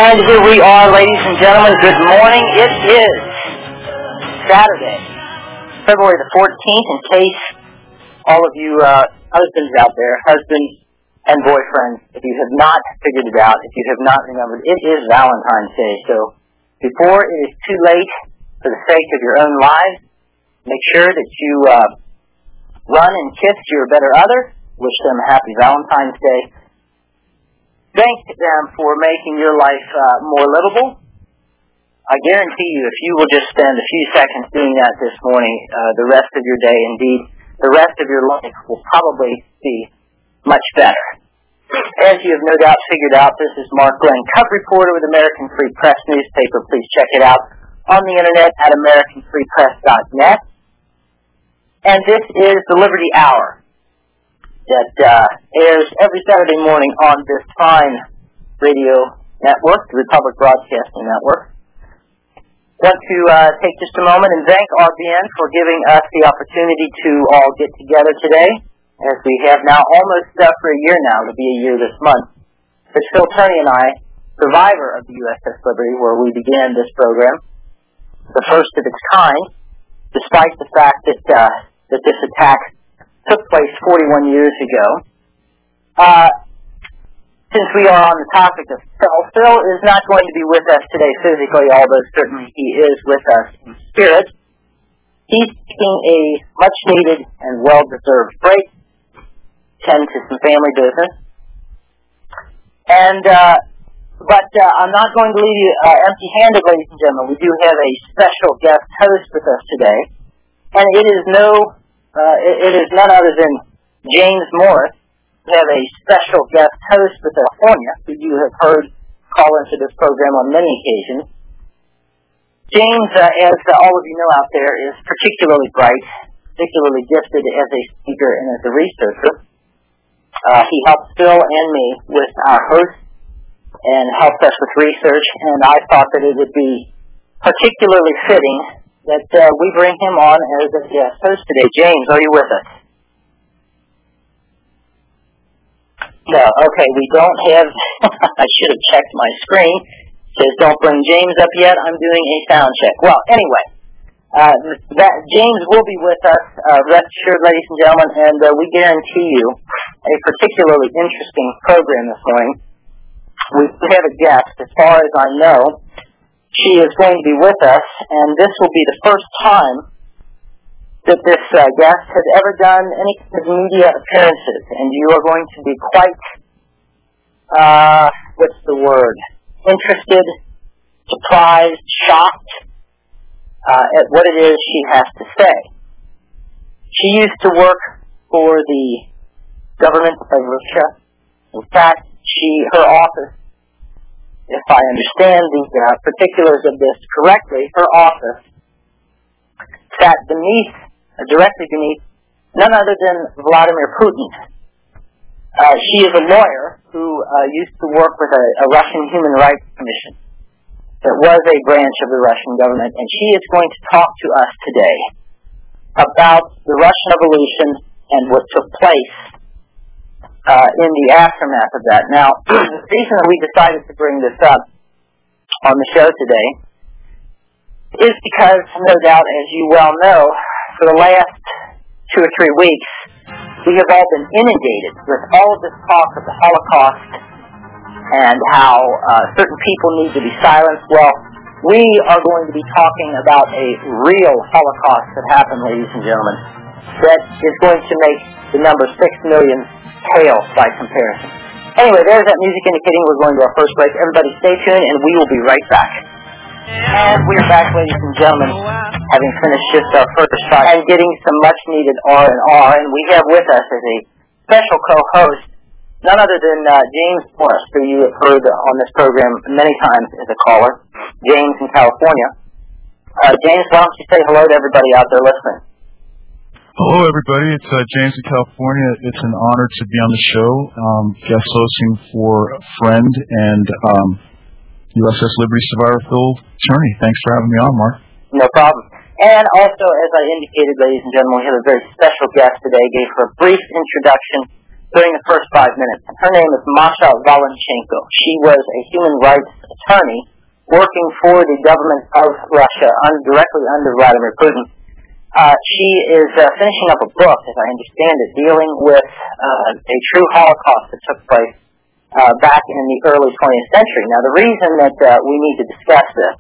And here we are, ladies and gentlemen. Good morning. It is Saturday, February the 14th, in case all of you husbands out there, husbands and boyfriends, if you have not figured it out, if you have not remembered, it is Valentine's Day. So before it is too late, for the sake of your own lives, make sure that you run and kiss your better other. Wish them a happy Valentine's Day. Thank them for making your life more livable. I guarantee you, if you will just spend a few seconds doing that this morning, the rest of your day, indeed, the rest of your life will probably be much better. As you have no doubt figured out, this is Mark Glenn, Cub reporter with American Free Press newspaper. Please check it out on the internet at AmericanFreePress.net. And this is the Liberty Hour that airs every Saturday morning on this fine radio network, the Republic Broadcasting Network. I want to take just a moment and thank RBN for giving us the opportunity to all get together today, as we have now almost for a year now, to be a year this month. It's Phil Turney and I, survivor of the USS Liberty, where we began this program, the first of its kind, despite the fact that this attack took place 41 years ago. Since we are on the topic of Phil is not going to be with us today physically, although certainly he is with us in spirit. He's taking a much-needed and well-deserved break, tend to some family business. But I'm not going to leave you empty-handed, ladies and gentlemen. We do have a special guest host with us today, and it is none other than James Morris. We have a special guest host with California, who you have heard call into this program on many occasions. James, as all of you know out there, is particularly bright, particularly gifted as a speaker and as a researcher. He helped Phil and me with our host and helped us with research, and I thought that it would be particularly fitting that we bring him on as a guest host today. James, are you with us? No, okay, we don't have, I should have checked my screen. It says don't bring James up yet. I'm doing a sound check. Well, anyway, James will be with us, rest assured, ladies and gentlemen, and we guarantee you a particularly interesting program this morning. We have a guest, as far as I know. She is going to be with us, and this will be the first time that this guest has ever done any kind of media appearances, and you are going to be quite, interested, surprised, shocked at what it is she has to say. She used to work for the government of Russia. In fact, her office, if I understand the particulars of this correctly, her office sat directly beneath none other than Vladimir Putin. She is a lawyer who used to work with a Russian Human Rights Commission that was a branch of the Russian government, and she is going to talk to us today about the Russian Revolution and what took place in the aftermath of that. Now, the reason that we decided to bring this up on the show today is because, no doubt, as you well know, for the last 2 or 3 weeks, we have all been inundated with all of this talk of the Holocaust and how certain people need to be silenced. Well, we are going to be talking about a real Holocaust that happened, ladies and gentlemen, that is going to make the number 6 million pale by comparison. Anyway, there's that music indicating we're going to our first break. Everybody stay tuned, and we will be right back. And we're back, ladies and gentlemen, having finished just our first shot and getting some much-needed R&R. And we have with us as a special co-host none other than James Morris, who you have heard on this program many times as a caller, James in California. James, why don't you say hello to everybody out there listening? Hello, everybody. It's James in California. It's an honor to be on the show, guest hosting for a friend and USS Liberty survivor Phil Turney. Thanks for having me on, Mark. No problem. And also, as I indicated, ladies and gentlemen, we have a very special guest today. Gave her a brief introduction during the first 5 minutes. Her name is Masha Valenchenko. She was a human rights attorney working for the government of Russia directly under Vladimir Putin. She is finishing up a book, as I understand it, dealing with a true Holocaust that took place back in the early 20th century. Now, the reason that we need to discuss this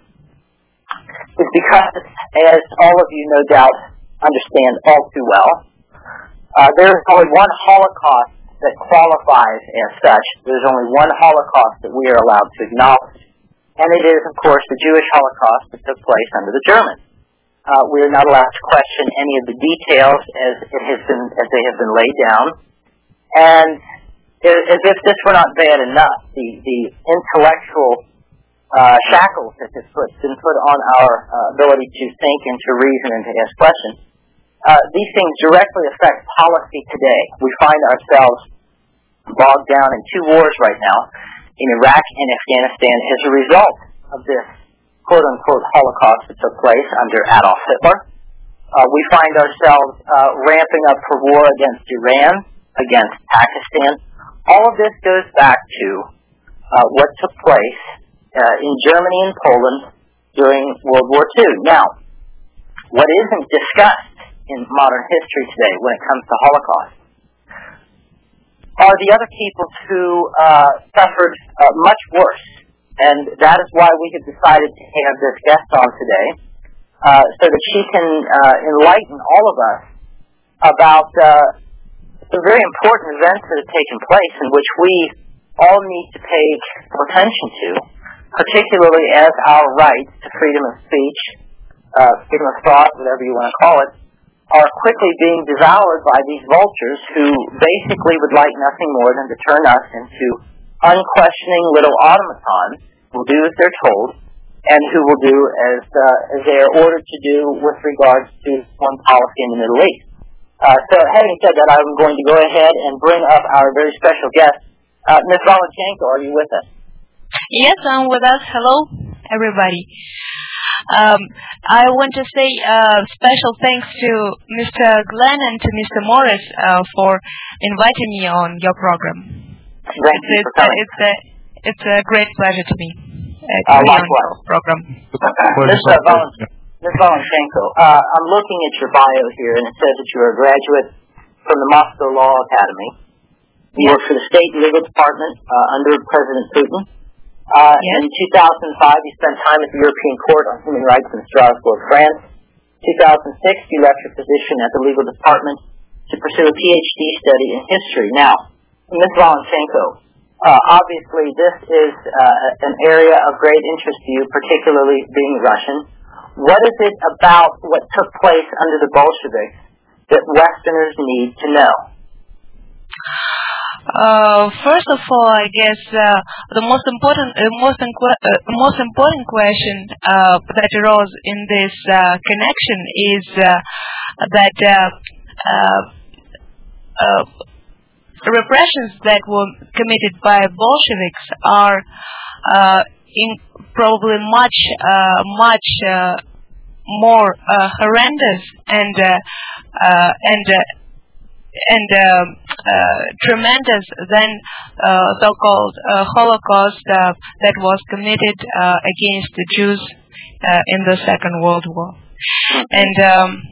is because, as all of you no doubt understand all too well, there is only one Holocaust that qualifies as such. There's only one Holocaust that we are allowed to acknowledge, and it is, of course, the Jewish Holocaust that took place under the Germans. We are not allowed to question any of the details as they have been laid down, and as if this were not bad enough, the intellectual shackles that have been put on our ability to think and to reason and to ask questions. These things directly affect policy today. We find ourselves bogged down in two wars right now, in Iraq and Afghanistan, as a result of this quote-unquote Holocaust that took place under Adolf Hitler. We find ourselves ramping up for war against Iran, against Pakistan. All of this goes back to what took place in Germany and Poland during World War II. Now, what isn't discussed in modern history today when it comes to Holocaust are the other peoples who suffered much worse. And that is why we have decided to have this guest on today, so that she can enlighten all of us about some very important events that have taken place in which we all need to pay attention to, particularly as our rights to freedom of speech, freedom of thought, whatever you want to call it, are quickly being devoured by these vultures who basically would like nothing more than to turn us into unquestioning little automatons who will do as they're told and who will do as they are ordered to do with regards to foreign policy in the Middle East. So having said that, I'm going to go ahead and bring up our very special guest. Ms. Valenchenko, are you with us? Yes, I'm with us. Hello, everybody. I want to say special thanks to Mr. Glenn and to Mr. Morris for inviting me on your program. It's a great pleasure to me to be on your program. Ms. Valenchenko, I'm looking at your bio here, and it says that you're a graduate from the Moscow Law Academy. You work for the State Legal Department under President Putin. In 2005, you spent time at the European Court on Human Rights in Strasbourg, France. 2006, you left your position at the Legal Department to pursue a PhD study in history. Now, Ms. Valenchenko, obviously this is an area of great interest to you, particularly being Russian. What is it about what took place under the Bolsheviks that Westerners need to know? First of all, I guess the most important question that arose in this connection is that repressions that were committed by Bolsheviks are probably much more horrendous and tremendous than so-called Holocaust that was committed against the Jews in the Second World War. And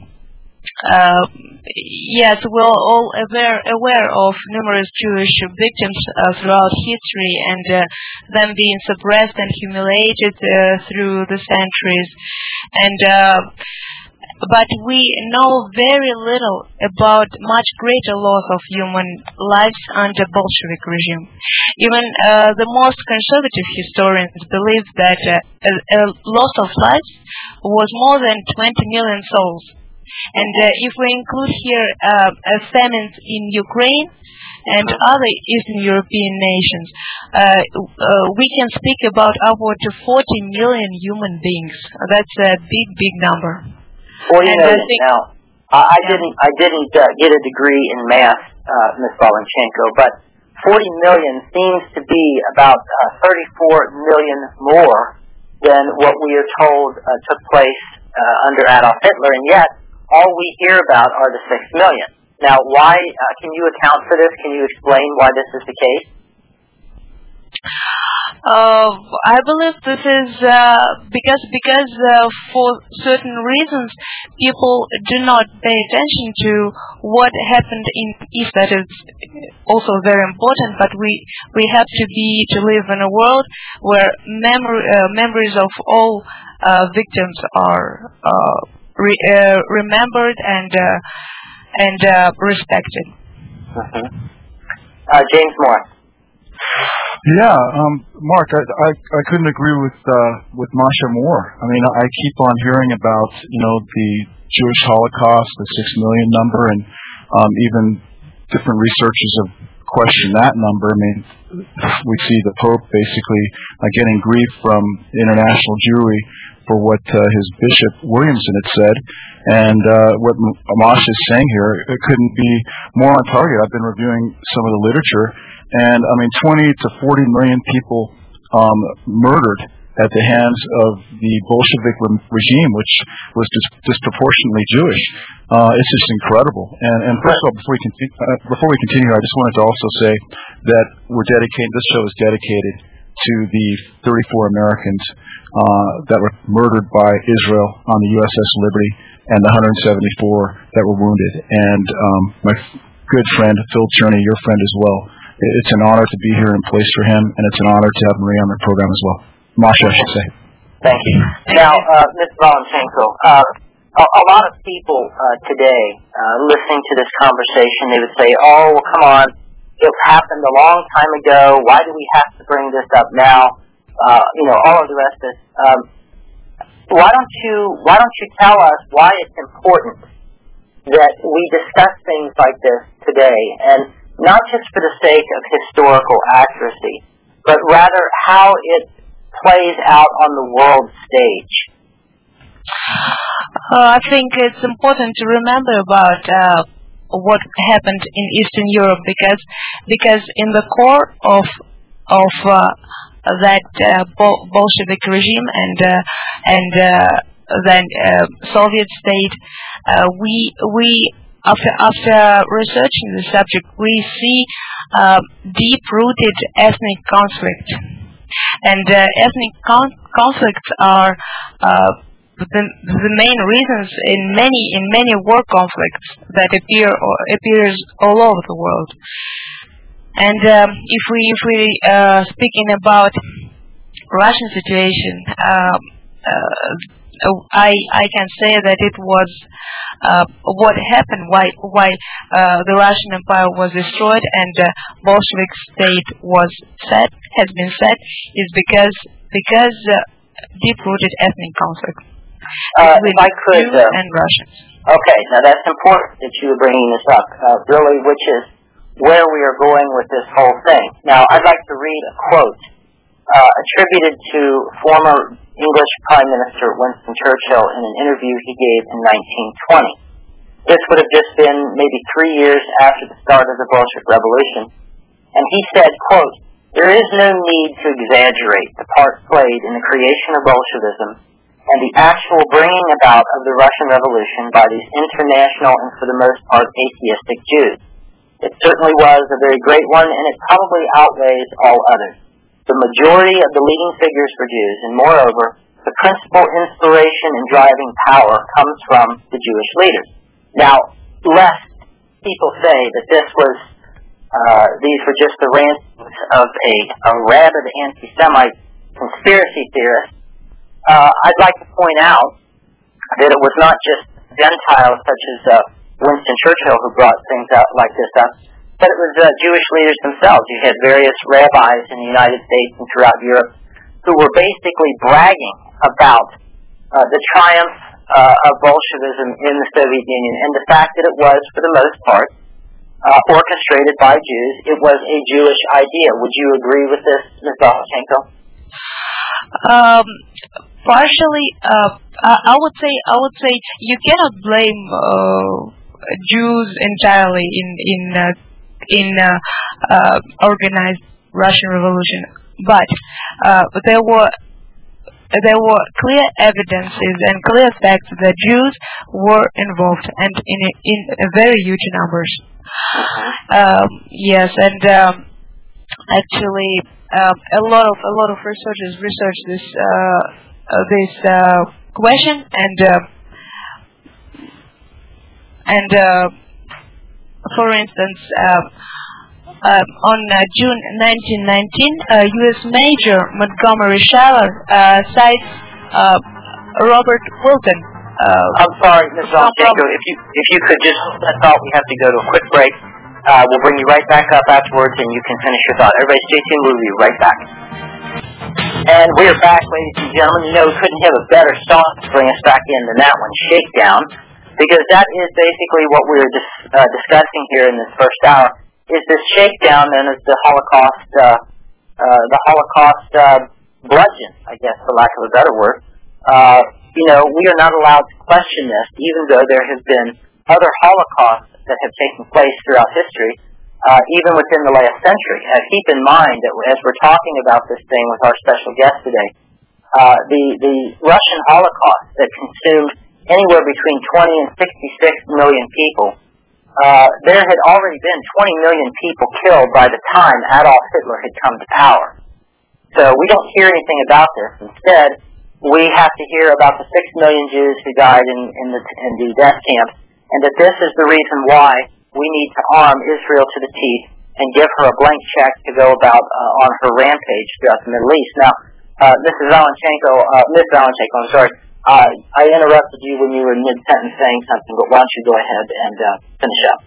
yes, we're all aware of numerous Jewish victims throughout history and them being suppressed and humiliated through the centuries. And but we know very little about much greater loss of human lives under Bolshevik regime. Even the most conservative historians believe that a loss of lives was more than 20 million souls. And if we include here famines in Ukraine and other Eastern European nations, we can speak about upward to 40 million human beings. That's a big number. 40 million. Now, I didn't get a degree in math, Ms. Valenchenko, but 40 million seems to be about 34 million more than what we are told took place under Adolf Hitler, and yet all we hear about are the 6 million. Now, why can you account for this? Can you explain why this is the case? I believe this is because for certain reasons people do not pay attention to what happened in East. That is also very important. But we have to live in a world where memories of all victims are remembered and respected. Mm-hmm. James Moore. Yeah, Mark, I couldn't agree with Masha more. I mean, I keep on hearing about the Jewish Holocaust, the 6 million number, and even different researchers have questioned that number. I mean, we see the Pope basically getting grief from international Jewry for what his Bishop Williamson had said, and what Masha is saying here, it couldn't be more on target. I've been reviewing some of the literature. And, 20 to 40 million people murdered at the hands of the Bolshevik regime, which was disproportionately Jewish. It's just incredible. And first of all, before we continue, I just wanted to also say that this show is dedicated to the 34 Americans that were murdered by Israel on the USS Liberty and the 174 that were wounded. And my good friend, Phil Cherney, your friend as well. It's an honor to be here in place for him, and it's an honor to have Marie on the program as well. Masha, I should say. Thank you. Now, Ms. Volonchenko, a lot of people today listening to this conversation, they would say, "Oh, well, come on, it happened a long time ago. Why do we have to bring this up now?" All of the rest of this. Why don't you tell us why it's important that we discuss things like this today, and not just for the sake of historical accuracy, but rather how it plays out on the world stage? I think it's important to remember about what happened in Eastern Europe because in the core of that Bolshevik regime and then Soviet state, we after researching the subject, we see deep-rooted ethnic conflict, and ethnic conflicts are the main reasons in many war conflicts that appears all over the world. And if we speaking about Russian situation, I can say that it was what happened, why the Russian Empire was destroyed and Bolshevik state has been set, is because deep-rooted ethnic conflict between Jews and Russians. Okay, now that's important that you are bringing this up, really, which is where we are going with this whole thing. Now, I'd like to read a quote attributed to former English Prime Minister Winston Churchill in an interview he gave in 1920. This would have just been maybe 3 years after the start of the Bolshevik Revolution. And he said, quote, "There is no need to exaggerate the part played in the creation of Bolshevism and the actual bringing about of the Russian Revolution by these international and for the most part atheistic Jews. It certainly was a very great one, and it probably outweighs all others. The majority of the leading figures for Jews, and moreover, the principal inspiration and driving power comes from the Jewish leaders." Now, lest people say that these were just the rants of a rabid anti-Semite conspiracy theorist, I'd like to point out that it was not just Gentiles such as Winston Churchill who brought things out like this up, but it was Jewish leaders themselves. You had various rabbis in the United States and throughout Europe who were basically bragging about the triumph of Bolshevism in the Soviet Union and the fact that it was, for the most part, orchestrated by Jews. It was a Jewish idea. Would you agree with this, Ms. Volonchenko? Partially, I would say you cannot blame Jews entirely in organized Russian Revolution, but there were there were clear evidences and clear facts that Jews were involved, and in very huge numbers. Yes, and actually, a lot of researchers researched this question, and for instance, on June 1919, U.S. Major Montgomery Schaller cites Robert Wilton. I'm sorry, Ms. Zalchenko, if you could just hold that thought, we have to go to a quick break. We'll bring you right back up afterwards, and you can finish your thought. Everybody stay tuned. We'll be right back. And we're back, ladies and gentlemen. You know, we couldn't have a better song to bring us back in than that one, Shakedown, because that is basically what we're discussing here in this first hour, is this shakedown known as the Holocaust bludgeon, I guess, for lack of a better word. You know, we are not allowed to question this, even though there have been other Holocausts that have taken place throughout history, even within the last century. Keep in mind that as we're talking about this thing with our special guest today, the Russian Holocaust that consumed anywhere between 20 and 66 million people, there had already been 20 million people killed by the time Adolf Hitler had come to power. So we don't hear anything about this. Instead, we have to hear about the 6 million Jews who died in the death camps, and that this is the reason why we need to arm Israel to the teeth and give her a blank check to go about on her rampage throughout the Middle East. Now, Ms. Zalchenko, I'm sorry, I interrupted you when you were mid-sentence saying something, but why don't you go ahead and finish up?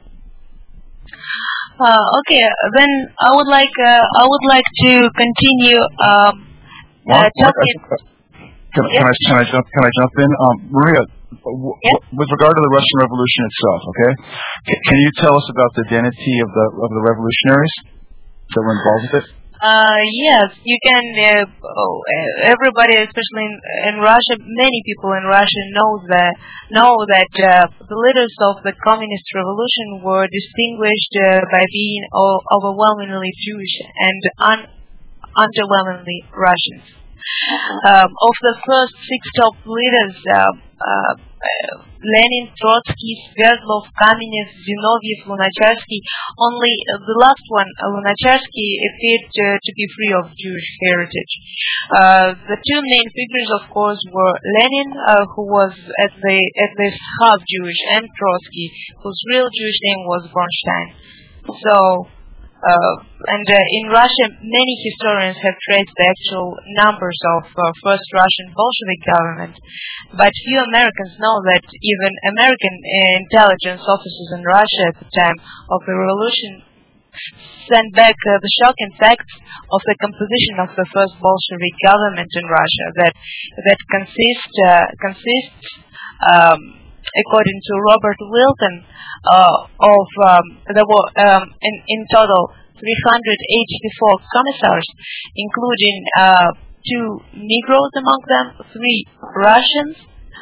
Okay, then I would like to continue talking. Can I jump in? Maria, with regard to the Russian Revolution itself, okay? Can you tell us about the identity of the revolutionaries that were involved with it? Yes, you can. Everybody, especially in Russia, many people in Russia know that the leaders of the communist revolution were distinguished by being overwhelmingly Jewish and underwhelmingly Russians. Of the first 6 top leaders, Lenin, Trotsky, Sverdlov, Kamenev, Zinoviev, Lunacharsky, only the last one, Lunacharsky, appeared to be free of Jewish heritage. The two main figures, of course, were Lenin, who was at least half Jewish, and Trotsky, whose real Jewish name was Bronstein. So, in Russia, many historians have traced the actual numbers of first Russian Bolshevik government, but few Americans know that even American intelligence officers in Russia at the time of the revolution sent back the shocking facts of the composition of the first Bolshevik government in Russia that consists according to Robert Wilton, there were in total 384 commissars, including 2 Negroes among them, 13 Russians,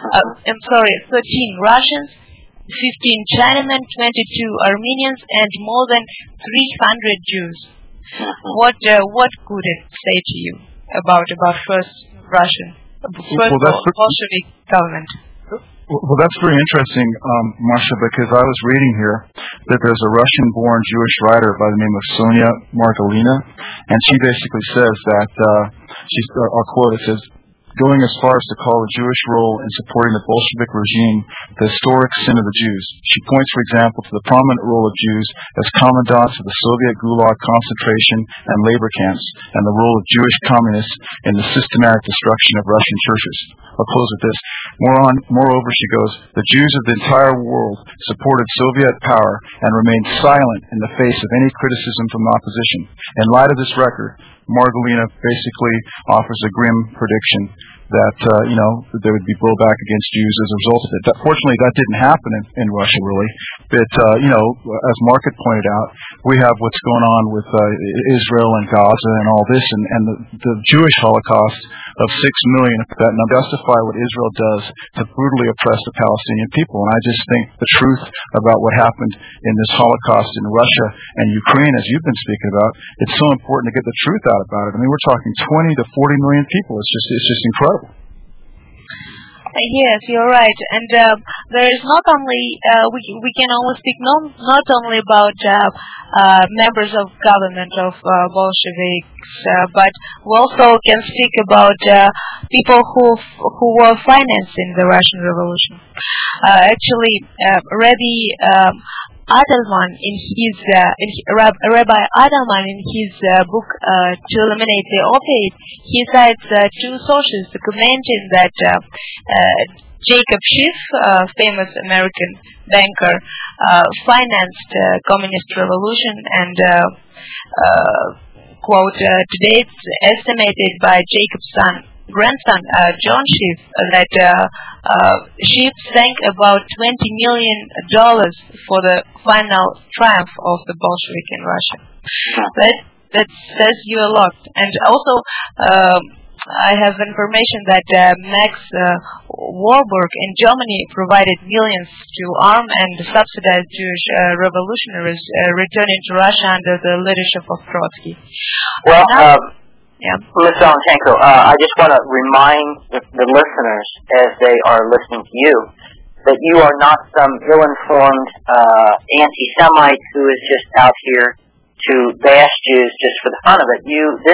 15 Chinamen, 22 Armenians, and more than 300 Jews. What could it say to you about first Bolshevik government? Well, that's very interesting, Masha, because I was reading here that there's a Russian-born Jewish writer by the name of Sonia Margolina, and she basically says that, I'll quote, it says, going as far as to call the Jewish role in supporting the Bolshevik regime the historic sin of the Jews. She points, for example, to the prominent role of Jews as commandants of the Soviet Gulag concentration and labor camps, and the role of Jewish communists in the systematic destruction of Russian churches. I'll close with this. Moreover, she goes, the Jews of the entire world supported Soviet power and remained silent in the face of any criticism from the opposition. In light of this record, Margolina basically offers a grim prediction that, there would be blowback against Jews as a result of it. Fortunately, that didn't happen in Russia, really. But, as Mark had pointed out, we have what's going on with Israel and Gaza and all this, and the Jewish Holocaust of 6 million that now justify what Israel does to brutally oppress the Palestinian people. And I just think the truth about what happened in this Holocaust in Russia and Ukraine, as you've been speaking about, it's so important to get the truth out about it. I mean, we're talking 20 to 40 million people. It's just incredible. Yes, you're right, and there is not only we can only speak not only about members of government of Bolsheviks, but we also can speak about people who were financing the Russian Revolution. Actually, Rabbi Adelman Rabbi Adelman in his book To Eliminate the Opiate, he cites two sources documenting that Jacob Schiff, famous American banker, financed communist revolution, and quote, today it's estimated by Jacob's grandson John Schiff that Schiff sank about $20 million for the final triumph of the Bolshevik in Russia. That says you a lot. And also, I have information that Max Warburg in Germany provided millions to arm and subsidize Jewish revolutionaries returning to Russia under the leadership of Trotsky. Well, Ms. Valenchenko, I just want to remind the listeners, as they are listening to you, that you are not some ill-informed anti-Semite who is just out here to bash Jews just for the fun of it.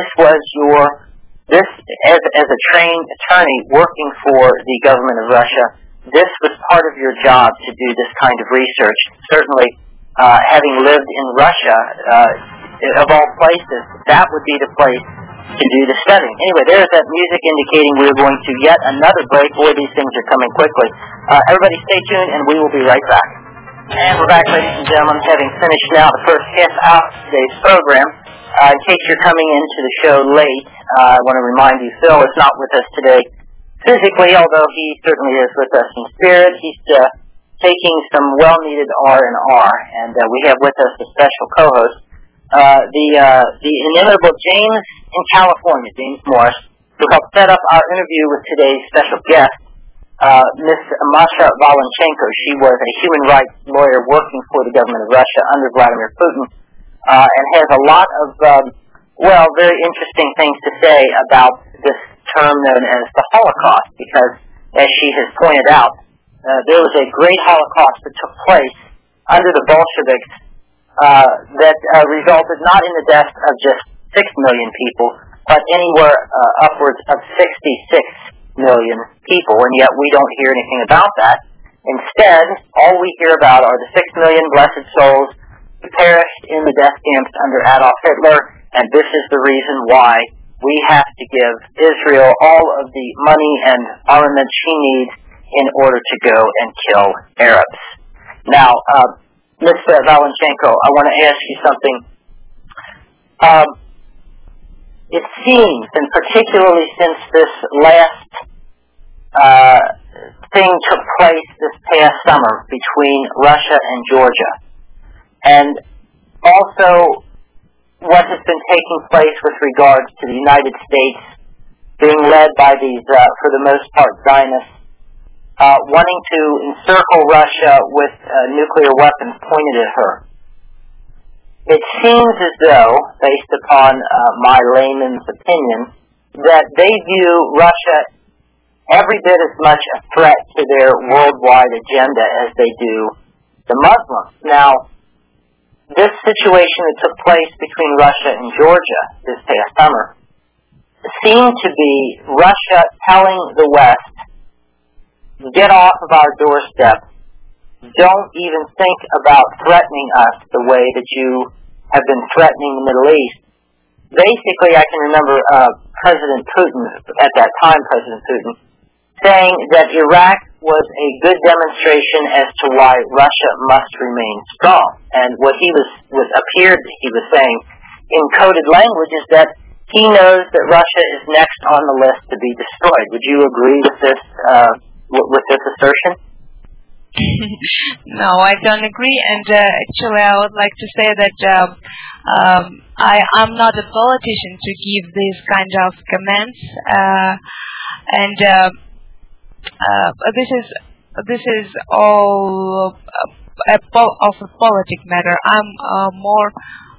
As a trained attorney working for the government of Russia, this was part of your job to do this kind of research. Certainly, having lived in Russia, of all places, that would be the place to do the studying. Anyway, there's that music indicating we're going to yet another break. Boy, these things are coming quickly. Everybody stay tuned, and we will be right back. And we're back, ladies and gentlemen, having finished now the first half hour of today's program. In case you're coming into the show late, I want to remind you, Phil is not with us today physically, although he certainly is with us in spirit. He's taking some well-needed R&R, and we have with us a special co-host, the inimitable James in California, James Morris, who helped set up our interview with today's special guest, Ms. Masha Valenchenko. She was a human rights lawyer working for the government of Russia under Vladimir Putin, and has a lot of, very interesting things to say about this term known as the Holocaust, because, as she has pointed out, there was a great Holocaust that took place under the Bolsheviks that resulted not in the death of just 6 million people, but anywhere upwards of 66 million people, and yet we don't hear anything about that. Instead, all we hear about are the 6 million blessed souls who perished in the death camps under Adolf Hitler, and this is the reason why we have to give Israel all of the money and armament she needs in order to go and kill Arabs. Now, Ms. Valenchenko, I want to ask you something. It seems, and particularly since this last thing took place this past summer between Russia and Georgia, and also what has been taking place with regards to the United States being led by these, for the most part, Zionists, wanting to encircle Russia with nuclear weapons pointed at her. It seems as though, based upon my layman's opinion, that they view Russia every bit as much a threat to their worldwide agenda as they do the Muslims. Now, this situation that took place between Russia and Georgia this past summer seemed to be Russia telling the West, get off of our doorstep. Don't even think about threatening us the way that you have been threatening the Middle East. Basically, I can remember President Putin, at that time President Putin, saying that Iraq was a good demonstration as to why Russia must remain strong. And what he was saying in coded language is that he knows that Russia is next on the list to be destroyed. Would you agree with this assertion? No, I don't agree. And actually, I would like to say that I'm not a politician to give these kind of comments. And this is all of a politic matter. I'm more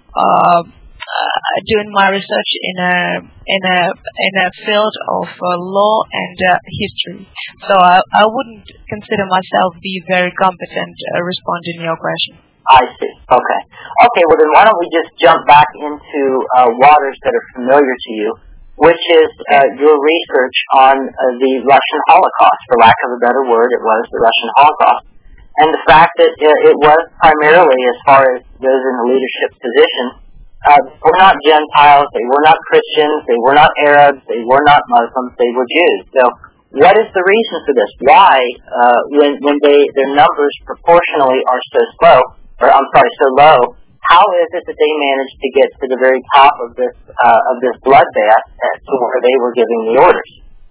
doing my research in a field of law and history. So I wouldn't consider myself be very competent responding to your question. I see. Okay. Okay. Well, then why don't we just jump back into waters that are familiar to you, which is your research on the Russian Holocaust. For lack of a better word, it was the Russian Holocaust. And the fact that it was primarily, as far as those in the leadership position, were not Gentiles, they were not Christians, they were not Arabs, they were not Muslims, they were Jews. So what is the reason for this? Why, when their numbers proportionally are so low, how is it that they managed to get to the very top of this bloodbath to where they were giving the orders?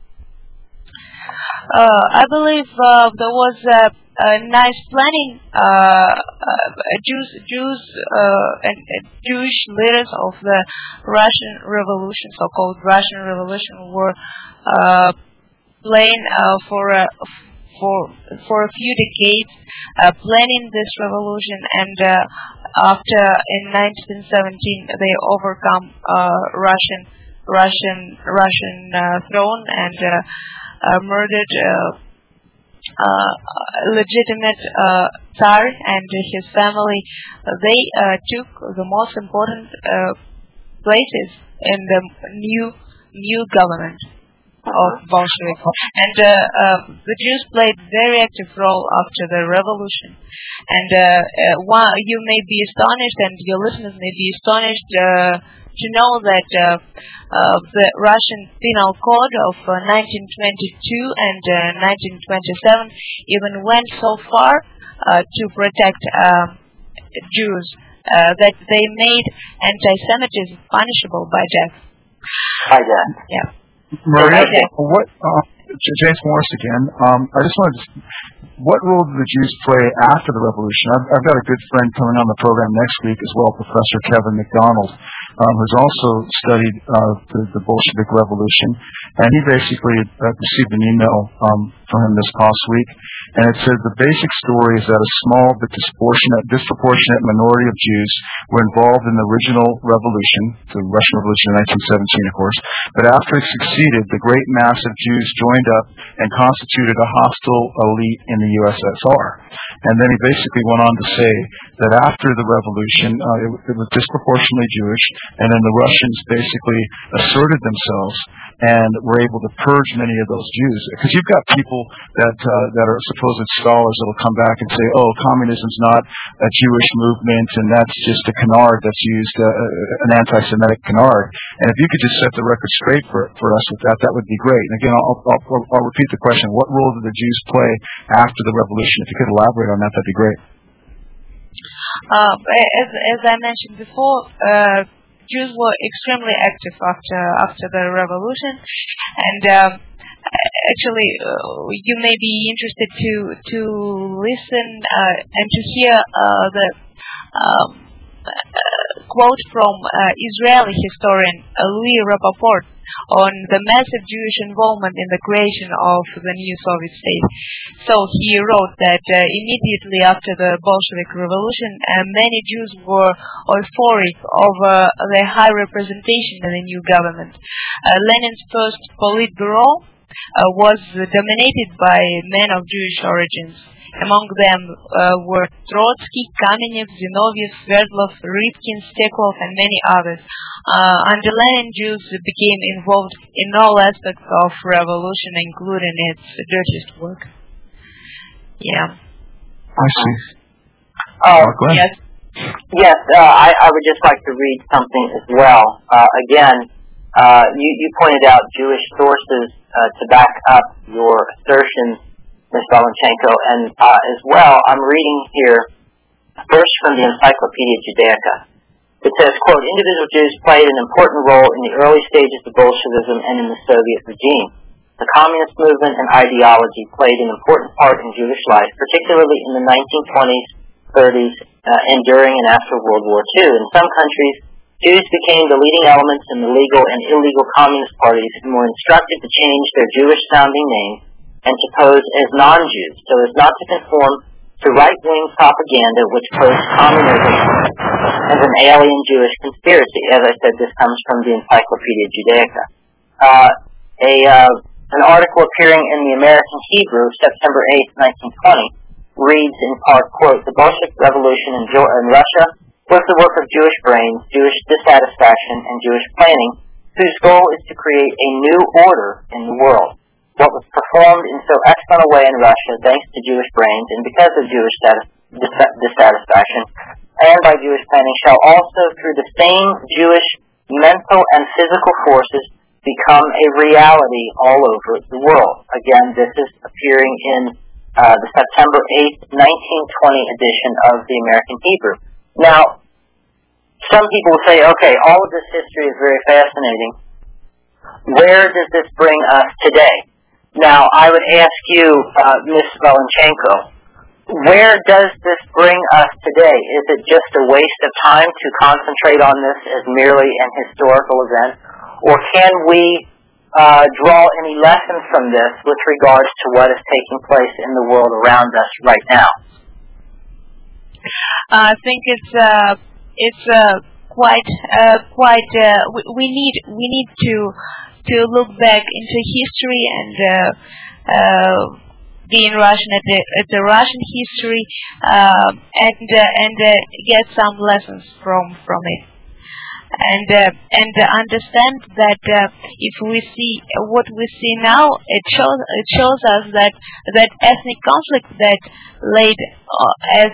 I believe there was a nice planning. Jews and Jewish leaders of the Russian Revolution, so-called Russian Revolution, were playing for a few decades, planning this revolution, and after in 1917 they overcome Russian throne and murdered legitimate Tsar and his family. They took the most important places in the new government of Bolsheviks, and the Jews played very active role after the revolution. And you may be astonished, and your listeners may be astonished to know that the Russian Penal Code of 1922 and 1927 even went so far to protect Jews that they made anti-Semitism punishable by death. By death. Yeah. Maria, James Morris again. I just wanted to. What role did the Jews play after the revolution? I've got a good friend coming on the program next week as well, Professor Kevin McDonald, who's also studied the Bolshevik Revolution, and he basically received an email from him this past week, and it said the basic story is that a small but disproportionate minority of Jews were involved in the original revolution, the Russian Revolution in 1917, of course, but after it succeeded, the great mass of Jews joined up and constituted a hostile elite in the USSR. And then he basically went on to say that after the revolution, it was disproportionately Jewish, and then the Russians basically asserted themselves and were able to purge many of those Jews. Because you've got people that are supposed scholars that will come back and say, oh, communism's not a Jewish movement, and that's just a canard that's used, an anti-Semitic canard. And if you could just set the record straight for us with that, that would be great. And again, I'll repeat the question. What role did the Jews play after the revolution? If you could elaborate on that, that'd be great. As I mentioned before, Jews were extremely active after the revolution, and actually, you may be interested to listen and to hear the quote from Israeli historian Louis Rappaport on the massive Jewish involvement in the creation of the new Soviet state. So he wrote that immediately after the Bolshevik Revolution, many Jews were euphoric over their high representation in the new government. Lenin's first Politburo was dominated by men of Jewish origins. Among them were Trotsky, Kamenev, Zinoviev, Sverdlov, Rivkin, Steklov, and many others. Under Lenin, Jews became involved in all aspects of revolution, including its dirtiest work. Yeah. I see. Yes. Yes, I would just like to read something as well. Again, you pointed out Jewish sources to back up your assertions, Ms. Balanchenko, and as well, I'm reading here first from the Encyclopedia Judaica. It says, quote, individual Jews played an important role in the early stages of Bolshevism and in the Soviet regime. the communist movement and ideology played an important part in Jewish life, particularly in the 1920s, 30s, and during and after World War II. In some countries, Jews became the leading elements in the legal and illegal communist parties and were instructed to change their Jewish-sounding names and to pose as non-Jews, so as not to conform to right-wing propaganda which posed communism as an alien Jewish conspiracy. As I said, this comes from the Encyclopedia Judaica. An article appearing in the American Hebrew, September 8, 1920, reads in part, quote, "The Bolshevik Revolution in Russia was the work of Jewish brains, Jewish dissatisfaction, and Jewish planning, whose goal is to create a new order in the world. What was performed in so excellent a way in Russia, thanks to Jewish brains and because of Jewish dissatisfaction, and by Jewish planning, shall also through the same Jewish mental and physical forces become a reality all over the world." Again, this is appearing in the September 8th, 1920 edition of the American Hebrew. Now, some people will say, okay, all of this history is very fascinating. Where does this bring us today? Now, I would ask you, Ms. Valenchenko, where does this bring us today? Is it just a waste of time to concentrate on this as merely an historical event? Or can we draw any lessons from this with regards to what is taking place in the world around us right now? I think it's quite. We need to look back into history and be in Russian at the Russian history and get some lessons from it. And understand that if we see what we see now, it shows us that ethnic conflict that laid as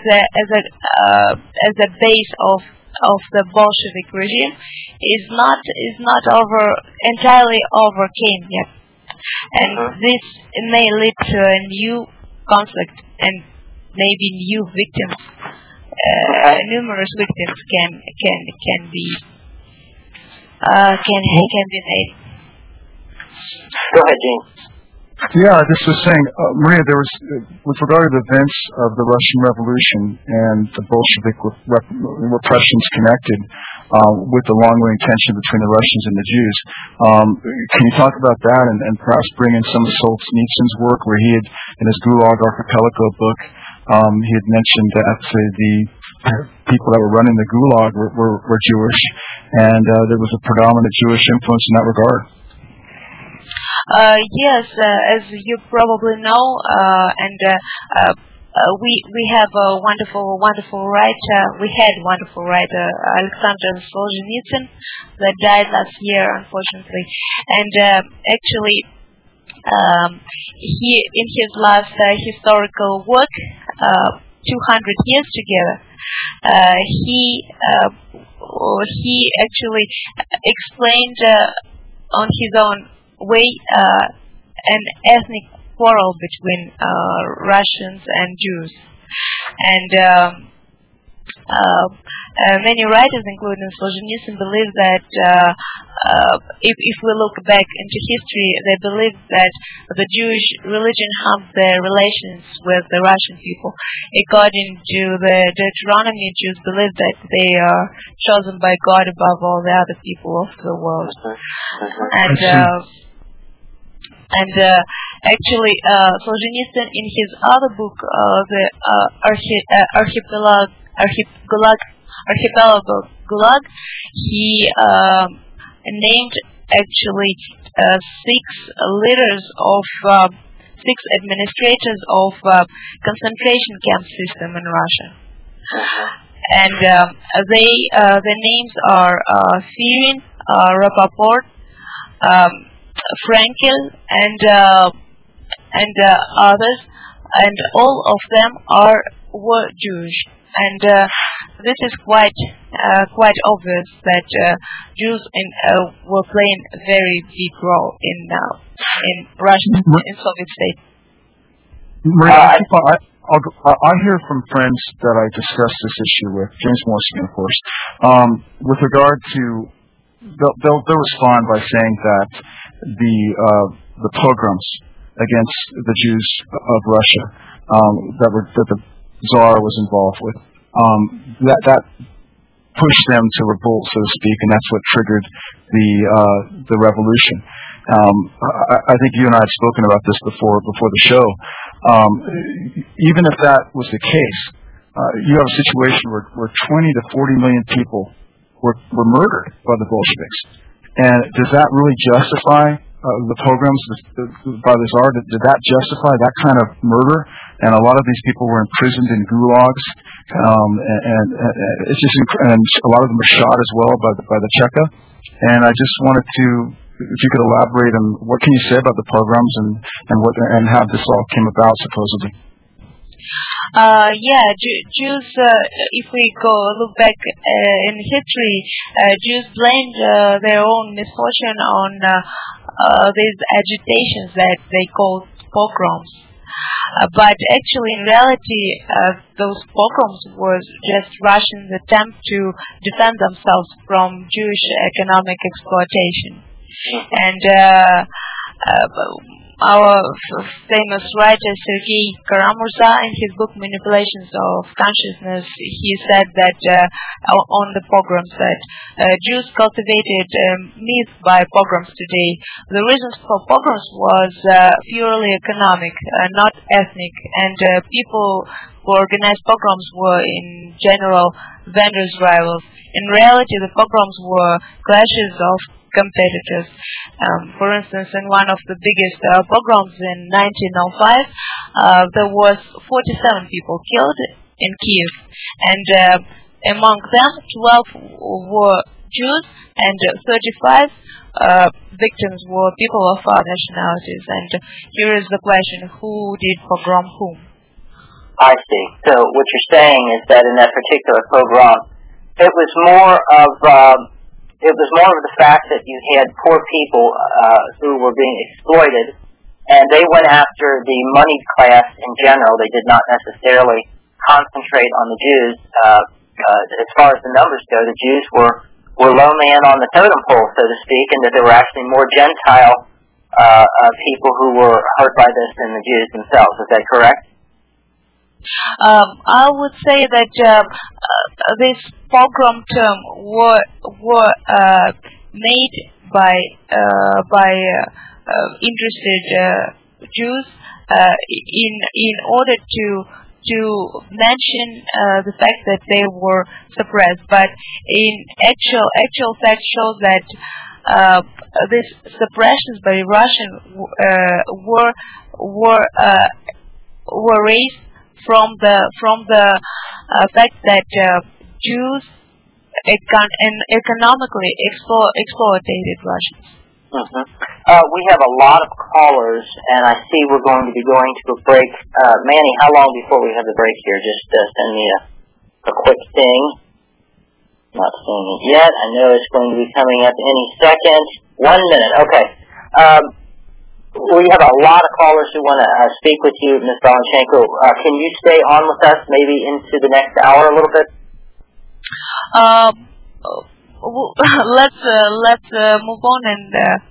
a base of the Bolshevik regime is not entirely overcame yet, and this may lead to a new conflict and maybe new victims. Numerous victims can be made. Go ahead, Gene. Yeah, I just was saying, Maria, there was, with regard to the events of the Russian Revolution and the Bolshevik repressions connected with the long-range tension between the Russians and the Jews, can you talk about that and perhaps bring in some of Solzhenitsyn's work, where he had, in his Gulag Archipelago book, he had mentioned that the people that were running the Gulag were Jewish, and there was a predominant Jewish influence in that regard. Yes, as you probably know, we have a wonderful writer. We had wonderful writer Alexander Solzhenitsyn that died last year, unfortunately, and actually. He, in his last historical work, 200 Years Together, he actually explained on his own way an ethnic quarrel between Russians and Jews, and many writers, including Solzhenitsyn, believe that if we look back into history, they believe that the Jewish religion harmed their relations with the Russian people. According to the Deuteronomy, Jews believe that they are chosen by God above all the other people of the world. And actually, Solzhenitsyn, in his other book, the Archipelago Gulag, he named actually six administrators of concentration camp system in Russia, and their names are Firin, Rapoport, Frankel, and others, and all of them were Jewish. And this is quite obvious that Jews were playing a very big role in Russian, in Soviet state. Maria, I hear from friends that I discussed this issue with, James Morrison, of course, with regard to they'll respond by saying that the pogroms against the Jews of Russia that the Tsar was involved with, that pushed them to revolt, so to speak, and that's what triggered the revolution. I think you and I had spoken about this before the show. Even if that was the case, you have a situation where 20 to 40 million people were murdered by the Bolsheviks. And does that really justify the pogroms by the Tsar? Did that justify that kind of murder? And a lot of these people were imprisoned in gulags, and it's just and a lot of them were shot as well by the Cheka. And I just wanted to, if you could elaborate on what can you say about the pogroms and how this all came about supposedly. Jews, if we look back in history, Jews blamed their own misfortune on these agitations that they called pogroms. But actually, in reality, those pogroms was just Russians' attempt to defend themselves from Jewish economic exploitation. And our famous writer Sergei Karamurza, in his book Manipulations of Consciousness, he said that on the pogroms that Jews cultivated myth by pogroms today. The reasons for pogroms was purely economic, not ethnic, and people who organized pogroms were in general vendors' rivals. In reality, the pogroms were clashes of competitors. For instance, in one of the biggest pogroms in 1905, there was 47 people killed in Kiev, and among them 12 were Jews and 35 victims were people of other nationalities. And here is the question: who did pogrom whom? I see. So what you're saying is that in that particular pogrom, it was more of the fact that you had poor people who were being exploited, and they went after the moneyed class in general. They did not necessarily concentrate on the Jews. As far as the numbers go, the Jews were low man on the totem pole, so to speak, and that there were actually more Gentile people who were hurt by this than the Jews themselves. Is that correct? I would say that this pogrom term were made by interested Jews in order to mention the fact that they were suppressed, but in actual fact shows that these suppressions by Russian were raised from the fact that Jews economically exploited Russians. Mm-hmm. We have a lot of callers, and I see we're going to be going to a break. Manny, how long before we have the break here? Just send me a quick thing. Not seeing it yet. I know it's going to be coming up any second. 1 minute. Okay. We have a lot of callers who want to speak with you, Ms. Balanchenko. Can you stay on with us maybe into the next hour a little bit? Let's move on and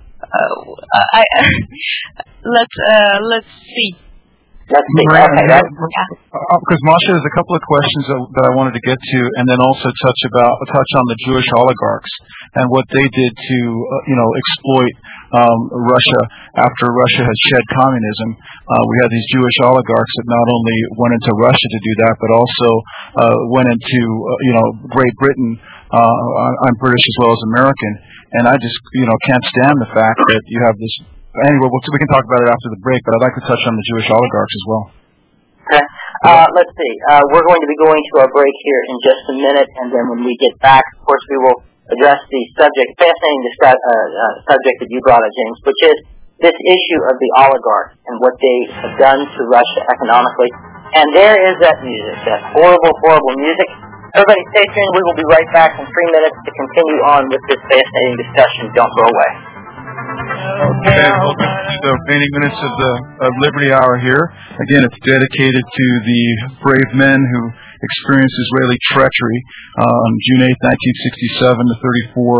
let's see. Let's see. Okay. Because Masha, there's a couple of questions that I wanted to get to, and then also touch on the Jewish oligarchs and what they did to exploit Russia after Russia had shed communism. We had these Jewish oligarchs that not only went into Russia to do that, but also went into Great Britain. I'm British as well as American, and I just can't stand the fact that you have this. Anyway, we can talk about it after the break, but I'd like to touch on the Jewish oligarchs as well. Okay. Let's see. We're going to be going to our break here in just a minute, and then when we get back, of course, we will address the fascinating subject that you brought up, James, which is this issue of the oligarchs and what they have done to Russia economically. And there is that music, that horrible, horrible music. Everybody stay tuned. We will be right back in 3 minutes to continue on with this fascinating discussion. Don't go away. Okay, welcome to the remaining minutes of the Liberty Hour here. Again, it's dedicated to the brave men who experienced Israeli treachery on June 8, 1967, the 34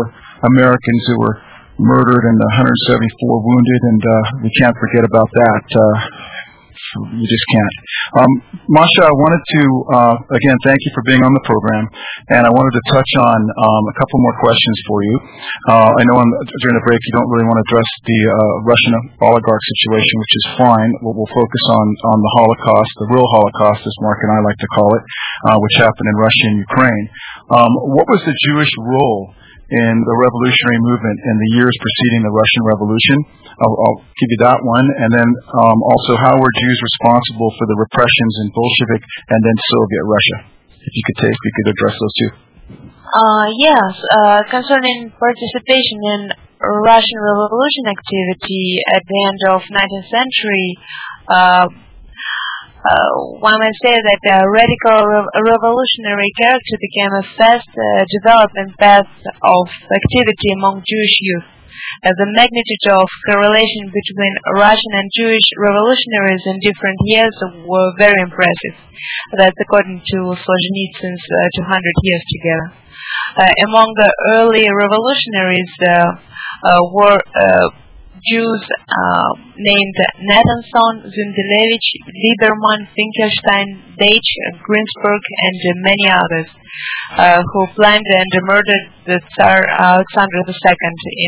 Americans who were murdered and 174 wounded, and we can't forget about that. You just can't. Masha, I wanted to, again, thank you for being on the program, and I wanted to touch on a couple more questions for you. I know during the break you don't really want to address the Russian oligarch situation, which is fine. We'll focus on the Holocaust, the real Holocaust, as Mark and I like to call it, which happened in Russia and Ukraine. What was the Jewish role in the revolutionary movement in the years preceding the Russian Revolution? I'll give you that one. And then also, how were Jews responsible for the repressions in Bolshevik and then Soviet Russia? If you could address those two. Yes, concerning participation in Russian Revolution activity at the end of 19th century, one might say that radical revolutionary character became a fast development path of activity among Jewish youth. The magnitude of correlation between Russian and Jewish revolutionaries in different years were very impressive. That's according to Solzhenitsyn's 200 Years Together. Among the early revolutionaries were Jews named Nathanson, Zundelevich, Lieberman, Finkelstein, Deitch, Ginsburg, and many others, who planned and murdered the Tsar Alexander II in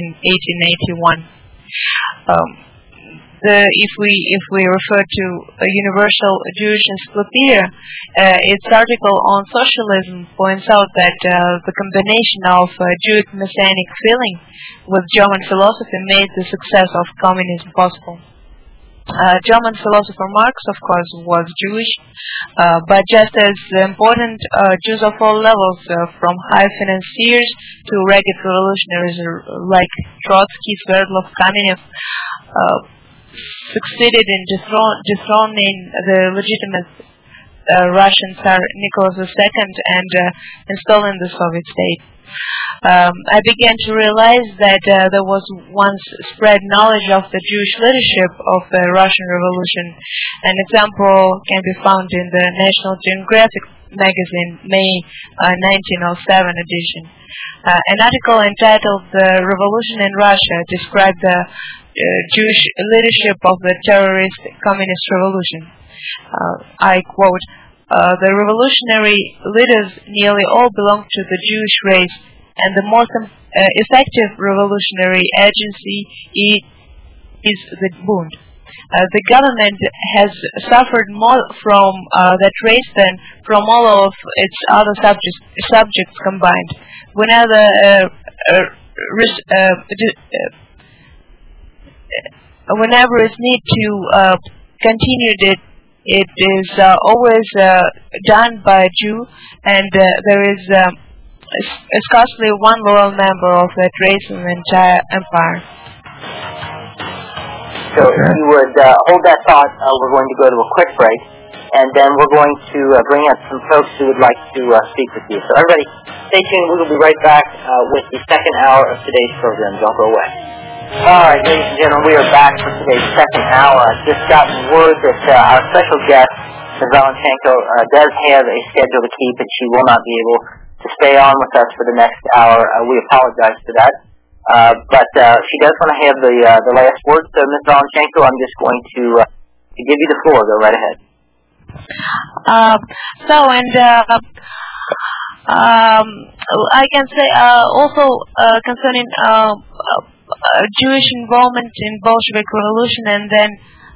1881. If we refer to a Universal Jewish Encyclopedia, its article on socialism points out that the combination of Jewish messianic feeling with German philosophy made the success of communism possible. German philosopher Marx, of course, was Jewish, but just as important, Jews of all levels, from high financiers to ragged revolutionaries like Trotsky, Sverdlov, Kamenev, succeeded in dethroning the legitimate Russian Tsar Nicholas II and installing the Soviet state. I began to realize that there was once spread knowledge of the Jewish leadership of the Russian Revolution. An example can be found in the National Geographic magazine, May 1907 edition. An article entitled "The Revolution in Russia" described the Jewish leadership of the terrorist communist revolution. I quote, "The revolutionary leaders nearly all belong to the Jewish race, and the most effective revolutionary agency is the Bund. The government has suffered more from that race than from all of its other subjects combined. Whenever it's need to continue it is always done by a Jew, and there is scarcely one loyal member of that race in the entire empire." So if you would hold that thought, we're going to go to a quick break, and then we're going to bring up some folks who would like to speak with you. So everybody, stay tuned. We will be right back with the second hour of today's program. Don't go away. All right, ladies and gentlemen, we are back for today's second hour. I've just gotten word that our special guest, Ms. Zelenchenko, does have a schedule to keep, and she will not be able to stay on with us for the next hour. We apologize for that. But she does want to have the last word. So, Ms. Zelenchenko, I'm just going to give you the floor. Go right ahead. I can say also concerning Jewish involvement in Bolshevik Revolution and then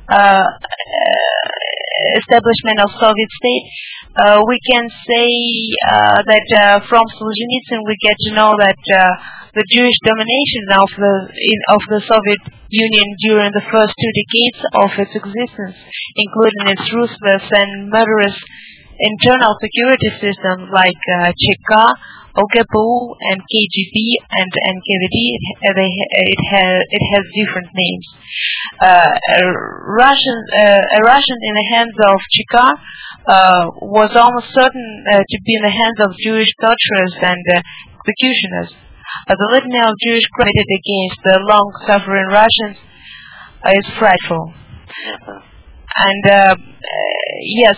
establishment of Soviet state, we can say that from Solzhenitsyn we get to know that the Jewish domination of the Soviet Union during the first 2 decades of its existence, including its ruthless and murderous internal security systems like ЧК, OGPU, and KGB and NKVD, it has different names. A Russian in the hands of ЧК was almost certain to be in the hands of Jewish torturers and executioners. The litany of Jewish crimes committed against the long-suffering Russians is frightful. And yes,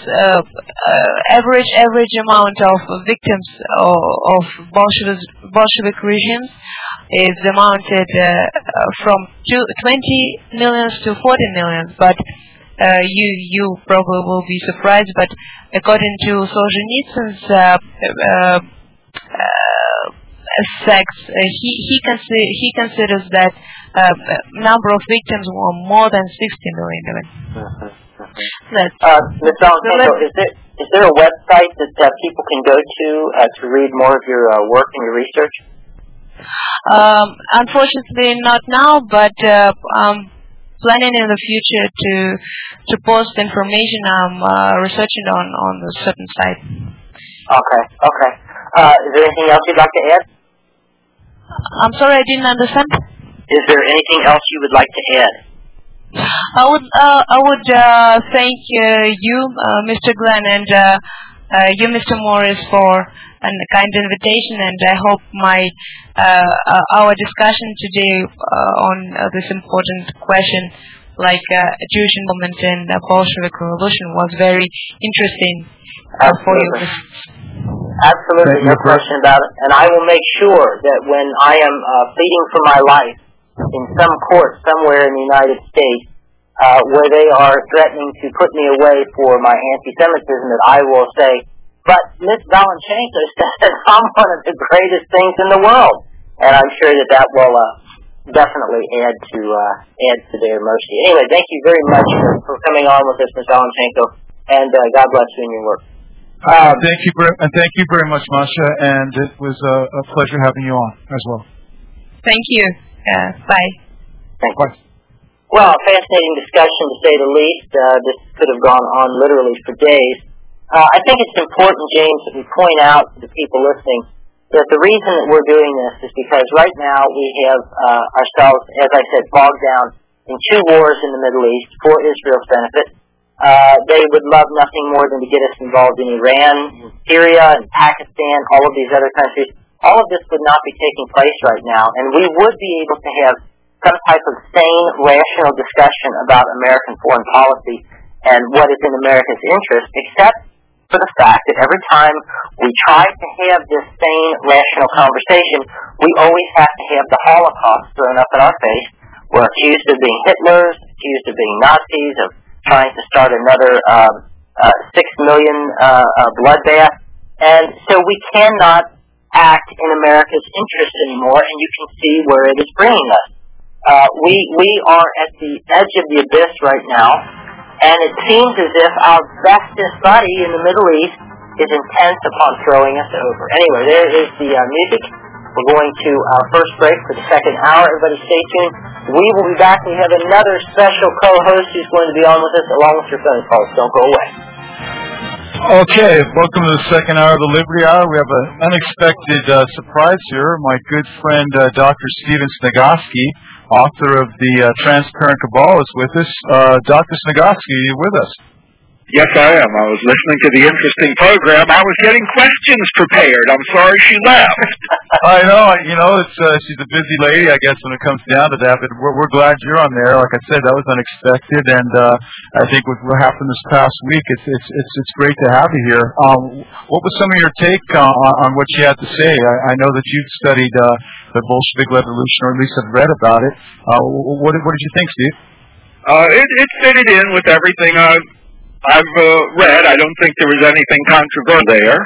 average amount of victims of Bolshevik regimes is amounted from 20 millions to 40 millions, but you probably will be surprised, but according to Solzhenitsyn's sects, he considers that number of victims were more than 60 million. Ms. Valentenko, is there a website that people can go to read more of your work and your research? Unfortunately, not now, but I'm planning in the future to post information I'm researching on a certain site. Okay. Is there anything else you'd like to add? I'm sorry, I didn't understand. Is there anything else you would like to add? I would thank you, Mr. Glenn, and you, Mr. Morris, for a kind invitation, and I hope our discussion today on this important question, like Jewish involvement in the Bolshevik Revolution, was very interesting for you. Absolutely, no question about it. And I will make sure that when I am pleading for my life in some court somewhere in the United States, where they are threatening to put me away for my anti-Semitism, that I will say, but Ms. Valentenko says I'm one of the greatest things in the world. And I'm sure that will definitely add to their mercy. Anyway, thank you very much for coming on with us, Ms. Valentenko, and God bless you in your work. Thank you very much, Masha, and it was a pleasure having you on as well. Thank you. Bye. Thank you. Well, fascinating discussion to say the least. This could have gone on literally for days. I think it's important, James, that we point out to the people listening that the reason that we're doing this is because right now we have ourselves, as I said, bogged down in two wars in the Middle East for Israel's benefit. They would love nothing more than to get us involved in Iran, Syria, and Pakistan, all of these other countries. All of this would not be taking place right now, and we would be able to have some type of sane, rational discussion about American foreign policy and what is in America's interest, except for the fact that every time we try to have this sane, rational conversation, we always have to have the Holocaust thrown up in our face. We're accused of being Hitlers, accused of being Nazis, of trying to start another 6 million bloodbath. And so we cannot act in America's interest anymore, and you can see where it is bringing us. We are at the edge of the abyss right now, and it seems as if our bestest buddy in the Middle East is intent upon throwing us over. Anyway, there is the music. We're going to our first break for the second hour. Everybody stay tuned. We will be back. We have another special co-host who's going to be on with us along with your phone calls. Don't go away. Okay, welcome to the second hour of the Liberty Hour. We have an unexpected surprise here. My good friend Dr. Stephen Sniegoski, author of the Transparent Cabal, is with us. Dr. Sniegoski, are you with us? Yes, I am. I was listening to the interesting program. I was getting questions prepared. I'm sorry she left. I know. She's a busy lady, I guess, when it comes down to that. But we're glad you're on there. Like I said, that was unexpected, and I think what happened this past week, it's great to have you here. What was some of your take on what she had to say? I know that you've studied the Bolshevik Revolution, or at least have read about it. What did you think, Steve? It fitted in with everything I've read. I don't think there was anything controversial there.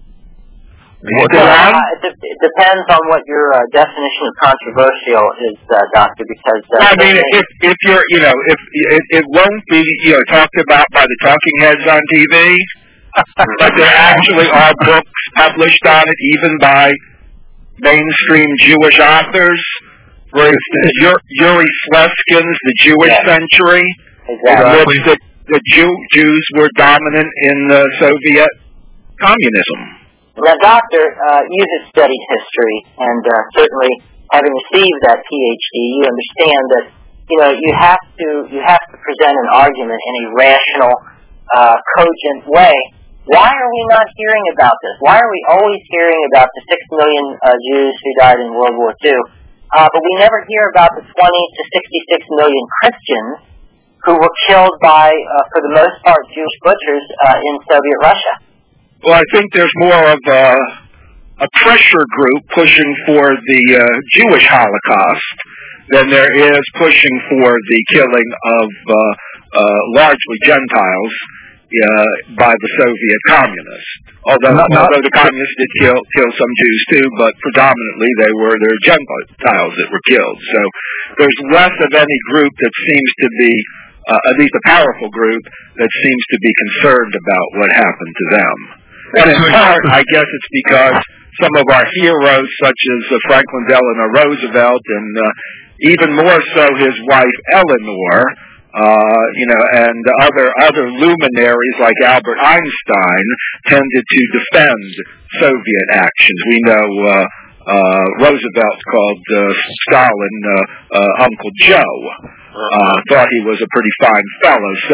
It depends on what your definition of controversial is, Doctor. Because I mean, if you're, if it won't be, talked about by the talking heads on TV, but there actually are books published on it, even by mainstream Jewish authors. For instance, Yuri Sleskin's The Jewish Century. Exactly. The Jews were dominant in Soviet communism. Now, Doctor, you have studied history, and certainly having received that PhD, you understand that you have to present an argument in a rational, cogent way. Why are we not hearing about this? Why are we always hearing about the 6 million Jews who died in World War II, but we never hear about the 20 to 66 million Christians who were killed by, for the most part, Jewish butchers in Soviet Russia? Well, I think there's more of a pressure group pushing for the Jewish Holocaust than there is pushing for the killing of largely Gentiles by the Soviet communists. Although the communists did kill some Jews too, but predominantly they were Gentiles that were killed. So there's less of any group that seems to be, at least a powerful group, that seems to be concerned about what happened to them. And in part, I guess it's because some of our heroes, such as Franklin Delano Roosevelt, and even more so his wife Eleanor, and other luminaries like Albert Einstein tended to defend Soviet actions. We know Roosevelt called Stalin Uncle Joe. Thought he was a pretty fine fellow. So,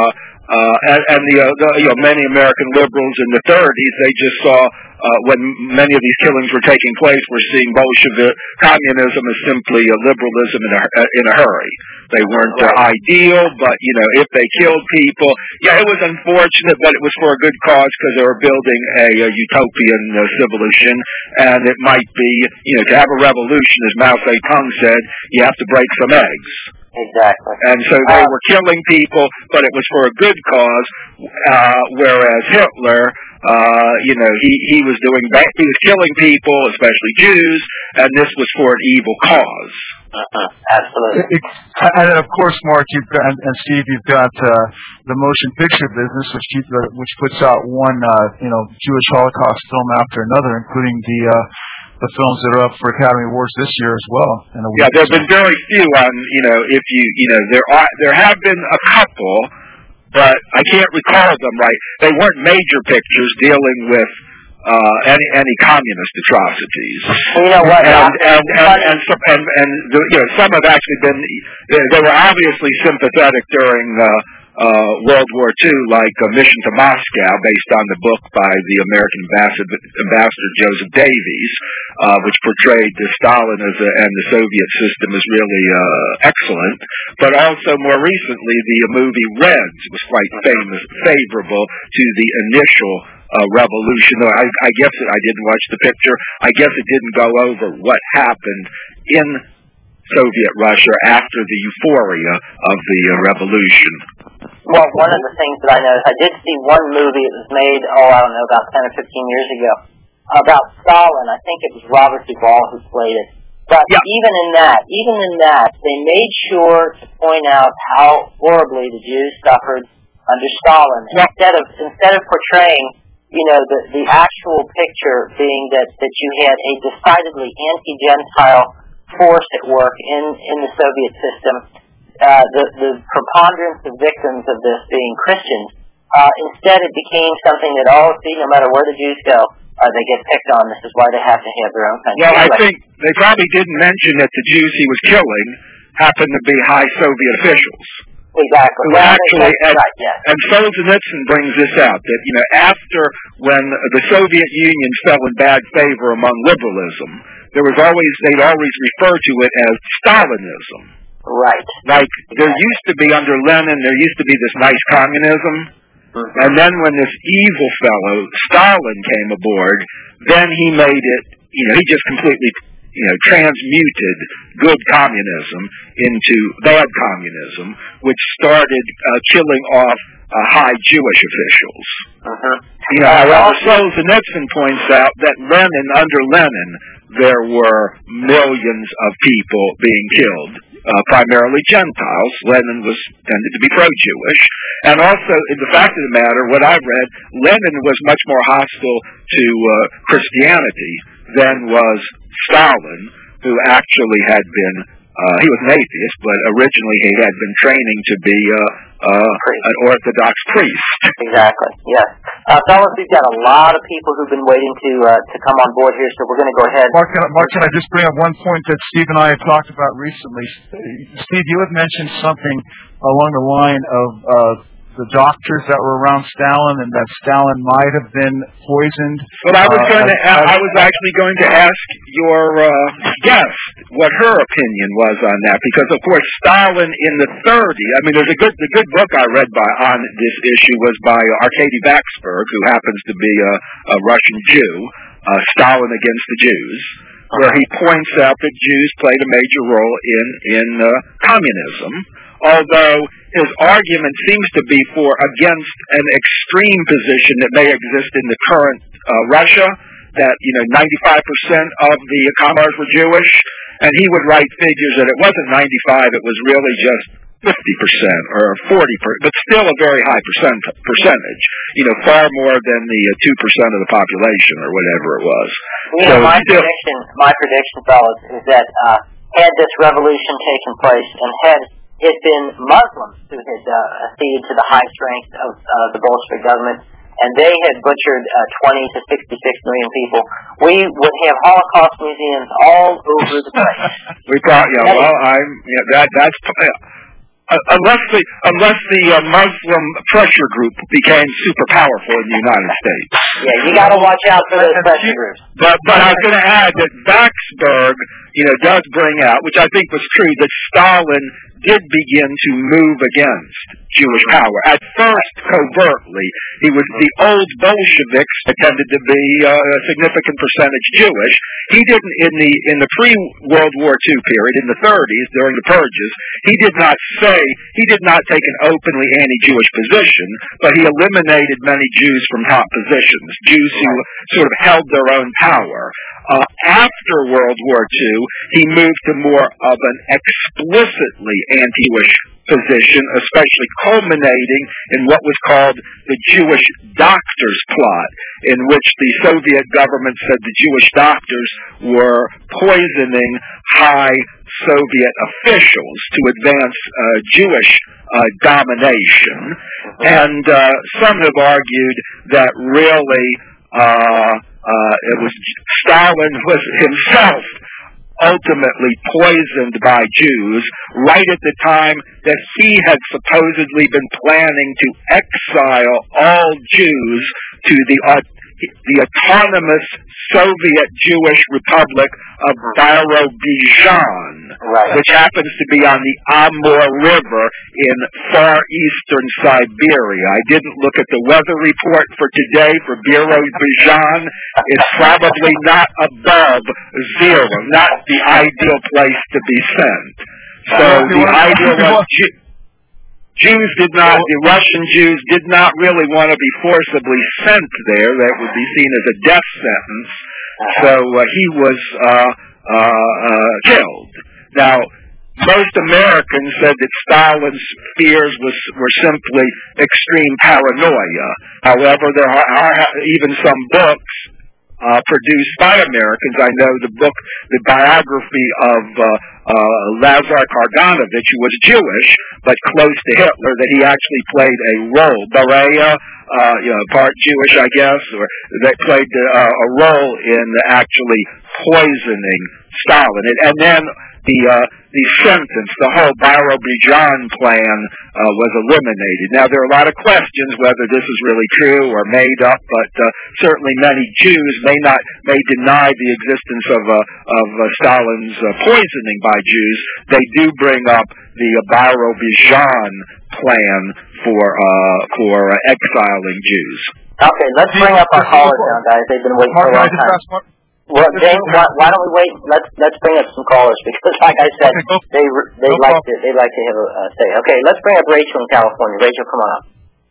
many American liberals in the 30s, they just saw when many of these killings were taking place, were seeing Bolshevik communism as simply a liberalism in a hurry. They weren't ideal, but if they killed people, it was unfortunate, but it was for a good cause because they were building a utopian civilization, and it might be, to have a revolution, as Mao Zedong said, you have to break some eggs. Exactly. And so they were killing people, but it was for a good cause, whereas Hitler, he was he was killing people, especially Jews, and this was for an evil cause. Absolutely. And then, of course, Mark, you've got, and Steve, you've got the motion picture business, which puts out one, Jewish Holocaust film after another, including the films that are up for Academy Awards this year as well. There have been very few on, there have been a couple, but I can't recall them right. They weren't major pictures dealing with any communist atrocities. You know what? And some have actually been. They were obviously sympathetic during World War II, like Mission to Moscow, based on the book by the American ambassador Joseph Davies, which portrayed Stalin and the Soviet system as really excellent. But also more recently, the movie Reds was quite favorable to the initial revolution. I guess I didn't watch the picture. I guess it didn't go over what happened in Soviet Russia after the euphoria of the revolution. Well, one of the things that I noticed, I did see one movie that was made, about 10 or 15 years ago, about Stalin. I think it was Robert Duvall who played it. But even in that, they made sure to point out how horribly the Jews suffered under Stalin. Instead of portraying, the actual picture being that you had a decidedly anti-Gentile force at work in the Soviet system, the preponderance of victims of this being Christians, instead it became something that, no matter where the Jews go, they get picked on. This is why they have to have their own country. Well, I think they probably didn't mention that the Jews he was killing happened to be high Soviet officials. Exactly. And Solzhenitsyn brings this out, that, after when the Soviet Union fell in bad favor among liberalism, they'd always refer to it as Stalinism. Right. Like, there used to be, under Lenin, there used to be this nice communism, and then when this evil fellow, Stalin, came aboard, then he made it, he just completely, transmuted good communism into bad communism, which started killing off high Jewish officials. However, Solzhenitsyn points out that under Lenin, there were millions of people being killed, primarily Gentiles. Lenin tended to be pro-Jewish. And also, in the fact of the matter, what I've read, Lenin was much more hostile to Christianity than was Stalin, who actually had been, he was an atheist, but originally he had been training to be an Orthodox priest. Exactly, yes. Fellas, we've got a lot of people who've been waiting to come on board here, so we're going to go ahead. Mark, can I just bring up one point that Steve and I have talked about recently? Steve, you had mentioned something along the line of the doctors that were around Stalin, and that Stalin might have been poisoned. But I was actually going to ask your guest what her opinion was on that, because of course Stalin in the 30s. I mean, the good book I read on this issue was by Arkady Vaksberg, who happens to be a Russian Jew. Stalin Against the Jews, where he points out that Jews played a major role in communism, although his argument seems to be against an extreme position that may exist in the current Russia, that 95% of the commoners were Jewish, and he would write figures that it wasn't 95, it was really just 50% or 40%, but still a very high percentage. Far more than the 2% of the population or whatever it was. My prediction, fellas, is that had this revolution taken place and had it been Muslims who had acceded to the high strength of the Bolshevik government, and they had butchered 20 to 66 million people, we would have Holocaust museums all over the place. Unless the Muslim pressure group became super powerful in the United States. Yeah, you got to watch out for those pressure groups. But I was going to add that Baksberg, does bring out, which I think was true, that Stalin did begin to move against Jewish power. At first, covertly, the old Bolsheviks tended to be a significant percentage Jewish. He didn't, in the pre-World War II period, in the 30s, during the purges, he did not take an openly anti-Jewish position, but he eliminated many Jews from top positions, Jews who sort of held their own power. After World War II, he moved to more of an explicitly anti-Jewish position, especially culminating in what was called the Jewish doctors plot, in which the Soviet government said the Jewish doctors were poisoning high Soviet officials to advance Jewish domination. And some have argued that really it was Stalin was himself ultimately poisoned by Jews right at the time that he had supposedly been planning to exile all Jews to the autonomous Soviet Jewish Republic of Birobidzhan, which happens to be on the Amur River in far eastern Siberia. I didn't look at the weather report for today for Birobidzhan. It's probably not above zero, not the ideal place to be sent. So the idea was the Russian Jews did not really want to be forcibly sent there. That would be seen as a death sentence. So he was killed. Now, most Americans said that Stalin's fears were simply extreme paranoia. However, there are even some books produced by Americans. I know the biography of Lazar Kaganovich, who was Jewish but close to Hitler, that he actually played a role. Berea, part Jewish, I guess, or that played a role in actually poisoning Stalin. And then the sentence, the whole Birobidzhan plan was eliminated. Now, there are a lot of questions whether this is really true or made up, but certainly many Jews may deny the existence of Stalin's poisoning by Jews. They do bring up the Birobidzhan plan for exiling Jews. Okay, let's bring up our callers now, guys. They've been waiting for a long time. Well, James, why don't we wait? Let's bring up some callers because, like I said, they like to have a say. Okay, let's bring up Rachel in California. Rachel, come on up.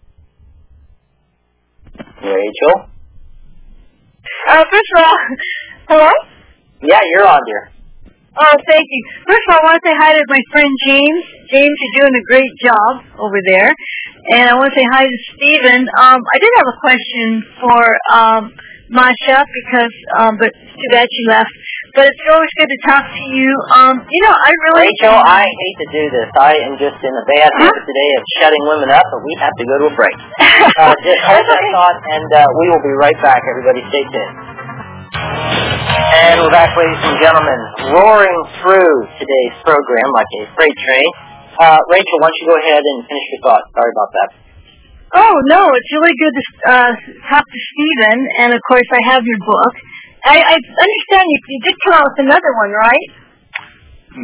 Rachel. First of all, hello. Yeah, you're on, dear. Oh, thank you. First of all, I want to say hi to my friend James. James, you're doing a great job over there, and I want to say hi to Stephen. I did have a question for Masha, because but too bad she left. But it's always good to talk to you. Rachel, I hate to do this. I am just in a bad habit today of shutting women up, but we have to go to a break. Just hold that thought, and we will be right back. Everybody stay tuned. And we're back, ladies and gentlemen, roaring through today's program like a freight train. Rachel, why don't you go ahead and finish your thought? Sorry about that. Oh, no, it's really good to talk to Stephen, and of course I have your book. I understand you did come out with another one, right?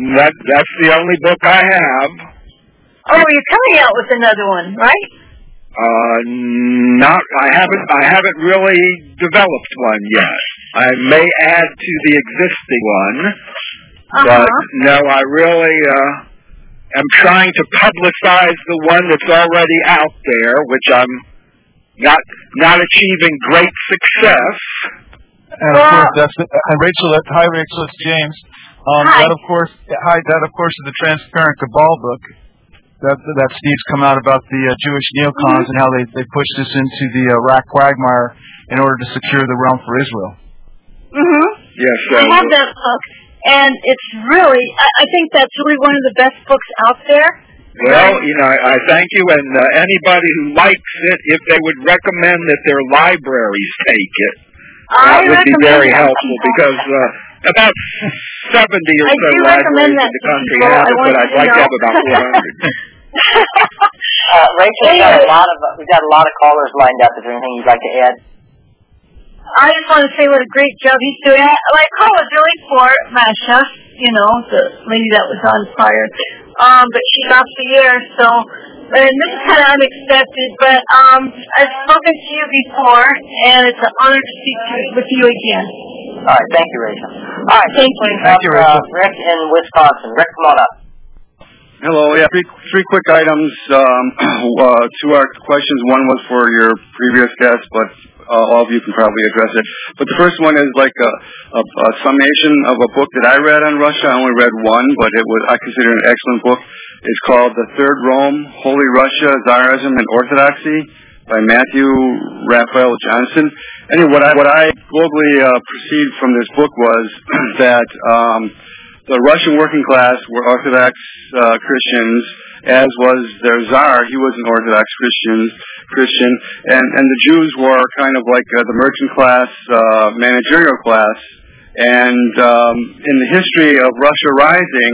That's the only book I have. Oh, you're coming out with another one, right? I haven't really developed one yet. I may add to the existing one, but no, I really am trying to publicize the one that's already out there, which I'm not achieving great success. And of course, hi Rachel, it's James. That of course is the Transparent Cabal book that Steve's come out about the Jewish neocons and how they pushed this into the Iraq quagmire in order to secure the realm for Israel. Yes, I have that book, and it's really, I think that's really one of the best books out there. Well, I thank you, and anybody who likes it, if they would recommend that their libraries take it, that would be very helpful, because about 70 or so libraries in the country have it, but I'd like to have about 400. Rachel, we've got a lot of callers lined up. Is there anything you'd like to add? I just want to say what a great job he's doing. I call it really for Masha, the lady that was on fire. But she's off the air, so, and this is kind of unexpected, but I've spoken to you before, and it's an honor to speak with you again. All right, thank you, Rachel. All right, thank you. Thank you, Rachel. Rick in Wisconsin. Rick, come on up. Hello. Yeah, three quick items. Two are questions. One was for your previous guest, but all of you can probably address it. But the first one is like a summation of a book that I read on Russia. I only read one, but I consider it an excellent book. It's called The Third Rome, Holy Russia, Tsarism, and Orthodoxy by Matthew Raphael Johnson. Anyway, what I globally perceived from this book was that the Russian working class were Orthodox Christians, as was their Tsar. He was an Orthodox Christian, and the Jews were kind of like the merchant class, managerial class. And in the history of Russia rising,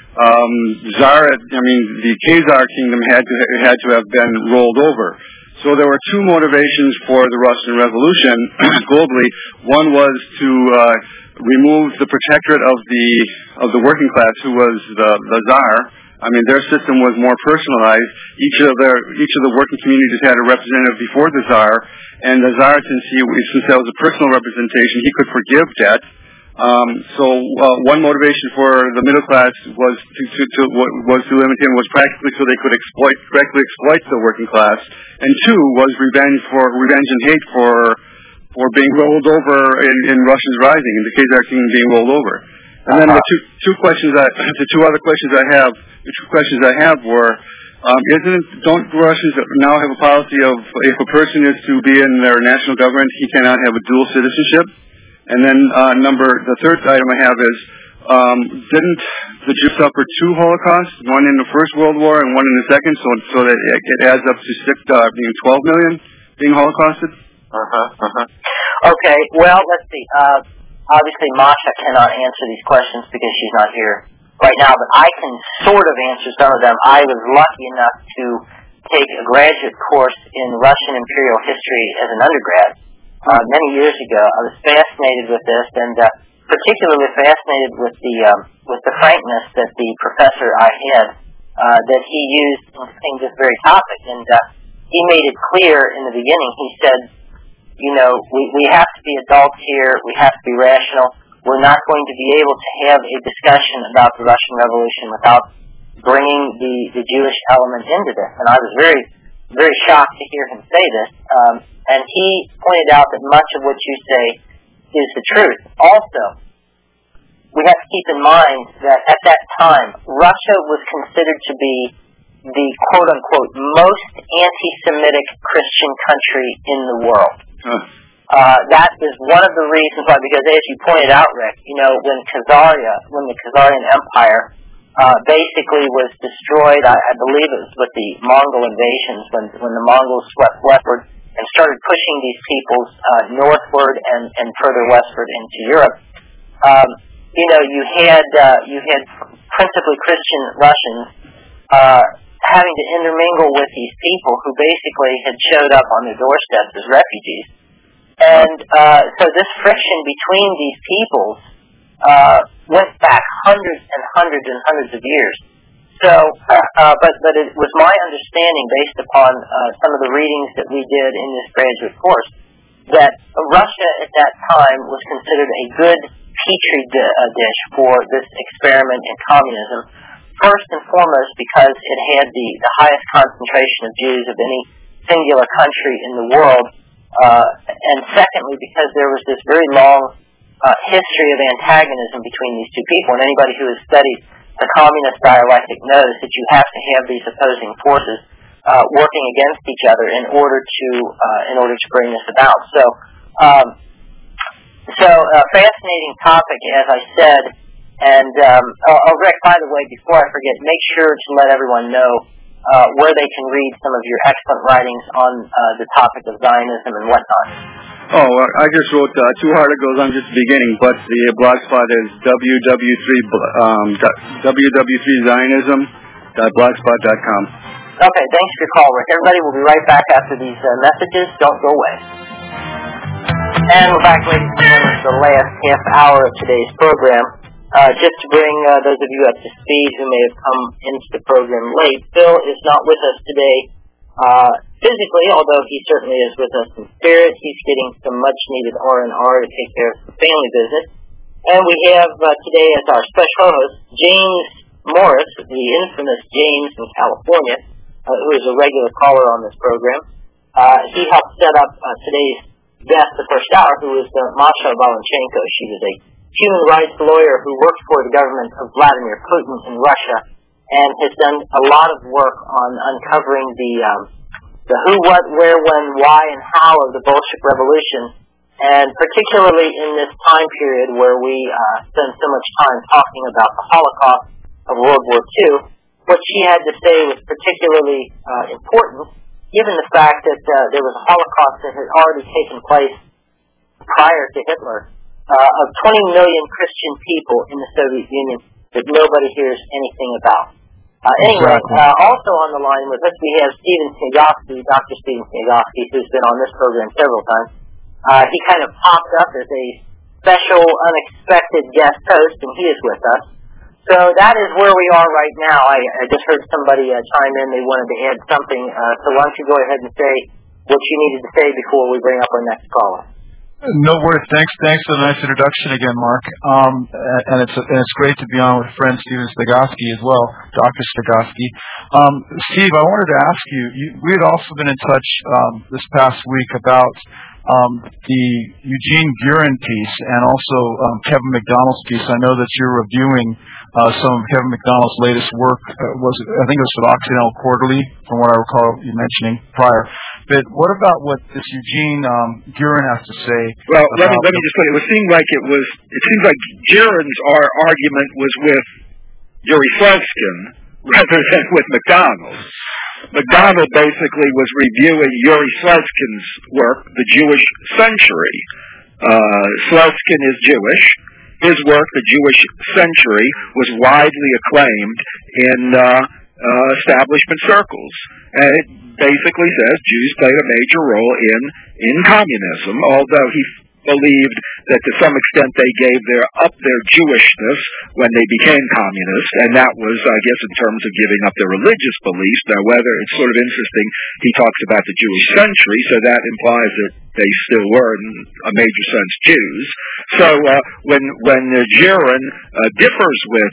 the Khazar kingdom had to have been rolled over. So there were two motivations for the Russian Revolution globally. One was to remove the protectorate of the working class, who was the Tsar. I mean, their system was more personalized. Each of the working communities had a representative before the Tsar, and the Tsar, since that was a personal representation, he could forgive debt. So one motivation for the middle class was to limit him, was practically so they could correctly exploit the working class, and two was revenge and hate for being rolled over in Russia's rising, and the Khazar kingdom being rolled over. And then the two other questions I have were, don't Russians now have a policy of if a person is to be in their national government, he cannot have a dual citizenship? And then the third item I have is, didn't the Jews suffer two Holocausts, one in the First World War and one in the Second, so that it adds up to 12 million being Holocausted? Okay, well, let's see. Obviously, Masha cannot answer these questions because she's not here right now, but I can sort of answer some of them. I was lucky enough to take a graduate course in Russian imperial history as an undergrad many years ago. I was fascinated with this, and particularly fascinated with the frankness that the professor I had that he used in saying this very topic. And he made it clear in the beginning. He said, we have to be adults here. We have to be rational. We're not going to be able to have a discussion about the Russian Revolution without bringing the Jewish element into this. And I was very, very shocked to hear him say this. And he pointed out that much of what you say is the truth. Also, we have to keep in mind that at that time, Russia was considered to be the quote-unquote most anti-Semitic Christian country in the world. That is one of the reasons why, because as you pointed out, Rick, when the Khazarian Empire basically was destroyed, I believe it was with the Mongol invasions, when the Mongols swept westward and started pushing these peoples northward and further westward into Europe. You had principally Christian Russians having to intermingle with these people who basically had showed up on their doorsteps as refugees. And so this friction between these peoples went back hundreds and hundreds and hundreds of years. But it was my understanding, based upon some of the readings that we did in this graduate course, that Russia at that time was considered a good petri dish for this experiment in communism. First and foremost, because it had the highest concentration of Jews of any singular country in the world, and secondly, because there was this very long history of antagonism between these two people. And anybody who has studied the communist dialectic knows that you have to have these opposing forces working against each other in order to bring this about. So fascinating topic, as I said. And Rick, by the way, before I forget, make sure to let everyone know where they can read some of your excellent writings on the topic of Zionism and whatnot. Oh, I just wrote 2 articles. I'm just beginning, but the blogspot is www.zionism.blogspot.com. Okay, thanks for your call, Rick. Everybody, we'll be right back after these messages. Don't go away. And we're back, ladies and gentlemen, for the last half hour of today's program. Just to bring those of you up to speed who may have come into the program late, Phil is not with us today physically, although he certainly is with us in spirit. He's getting some much-needed R&R to take care of some family business. And we have today as our special host, James Morris, the infamous James in California, who is a regular caller on this program. He helped set up today's guest the first hour, who is Masha Valenchenko. She was a human rights lawyer who worked for the government of Vladimir Putin in Russia and has done a lot of work on uncovering the who, what, where, when, why, and how of the Bolshevik Revolution, and particularly in this time period where we spend so much time talking about the Holocaust of World War II. What she had to say was particularly important, given the fact that there was a Holocaust that had already taken place prior to Hitler, of 20 million Christian people in the Soviet Union that nobody hears anything about. Also on the line with us, we have Stephen Sniegoski, Dr. Stephen Sniegoski, who's been on this program several times. He kind of popped up as a special, unexpected guest host, and he is with us. So that is where we are right now. I just heard somebody chime in. They wanted to add something. So why don't you go ahead and say what you needed to say before we bring up our next caller. No worries. Thanks for the nice introduction again, Mark. And it's great to be on with friend Stephen Sniegoski as well, Dr. Sniegoski. Steve, I wanted to ask you. We had also been in touch this past week about the Eugene Buren piece and also Kevin McDonald's piece. I know that you're reviewing some of Kevin McDonald's latest work. I think it was for the Occidental Quarterly, from what I recall you mentioning prior. But what about what this Eugene Buren has to say? Well, let me just put it. It seemed like Buren's argument was with Yuri Slevskin rather than with McDonald. McDonald basically was reviewing Yuri Slevskin's work, The Jewish Century. Slevskin is Jewish. His work, The Jewish Century, was widely acclaimed in establishment circles. And it basically says Jews played a major role in communism, although he believed that to some extent they gave up their Jewishness when they became communists, and that was, I guess, in terms of giving up their religious beliefs. Now, whether it's sort of interesting, he talks about the Jewish century, so that implies that they still were, in a major sense, Jews. So when Buren differs with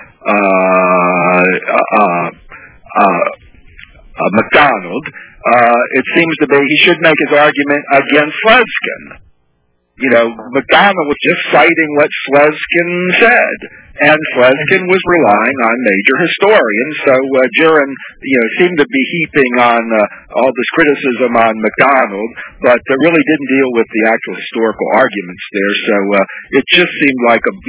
McDonald, it seems to be he should make his argument against Slevskin. McDonald was just citing what Slevskin said, and Slevskin was relying on major historians. So Buren, seemed to be heaping on all this criticism on McDonald, but really didn't deal with the actual historical arguments there. So it just seemed like a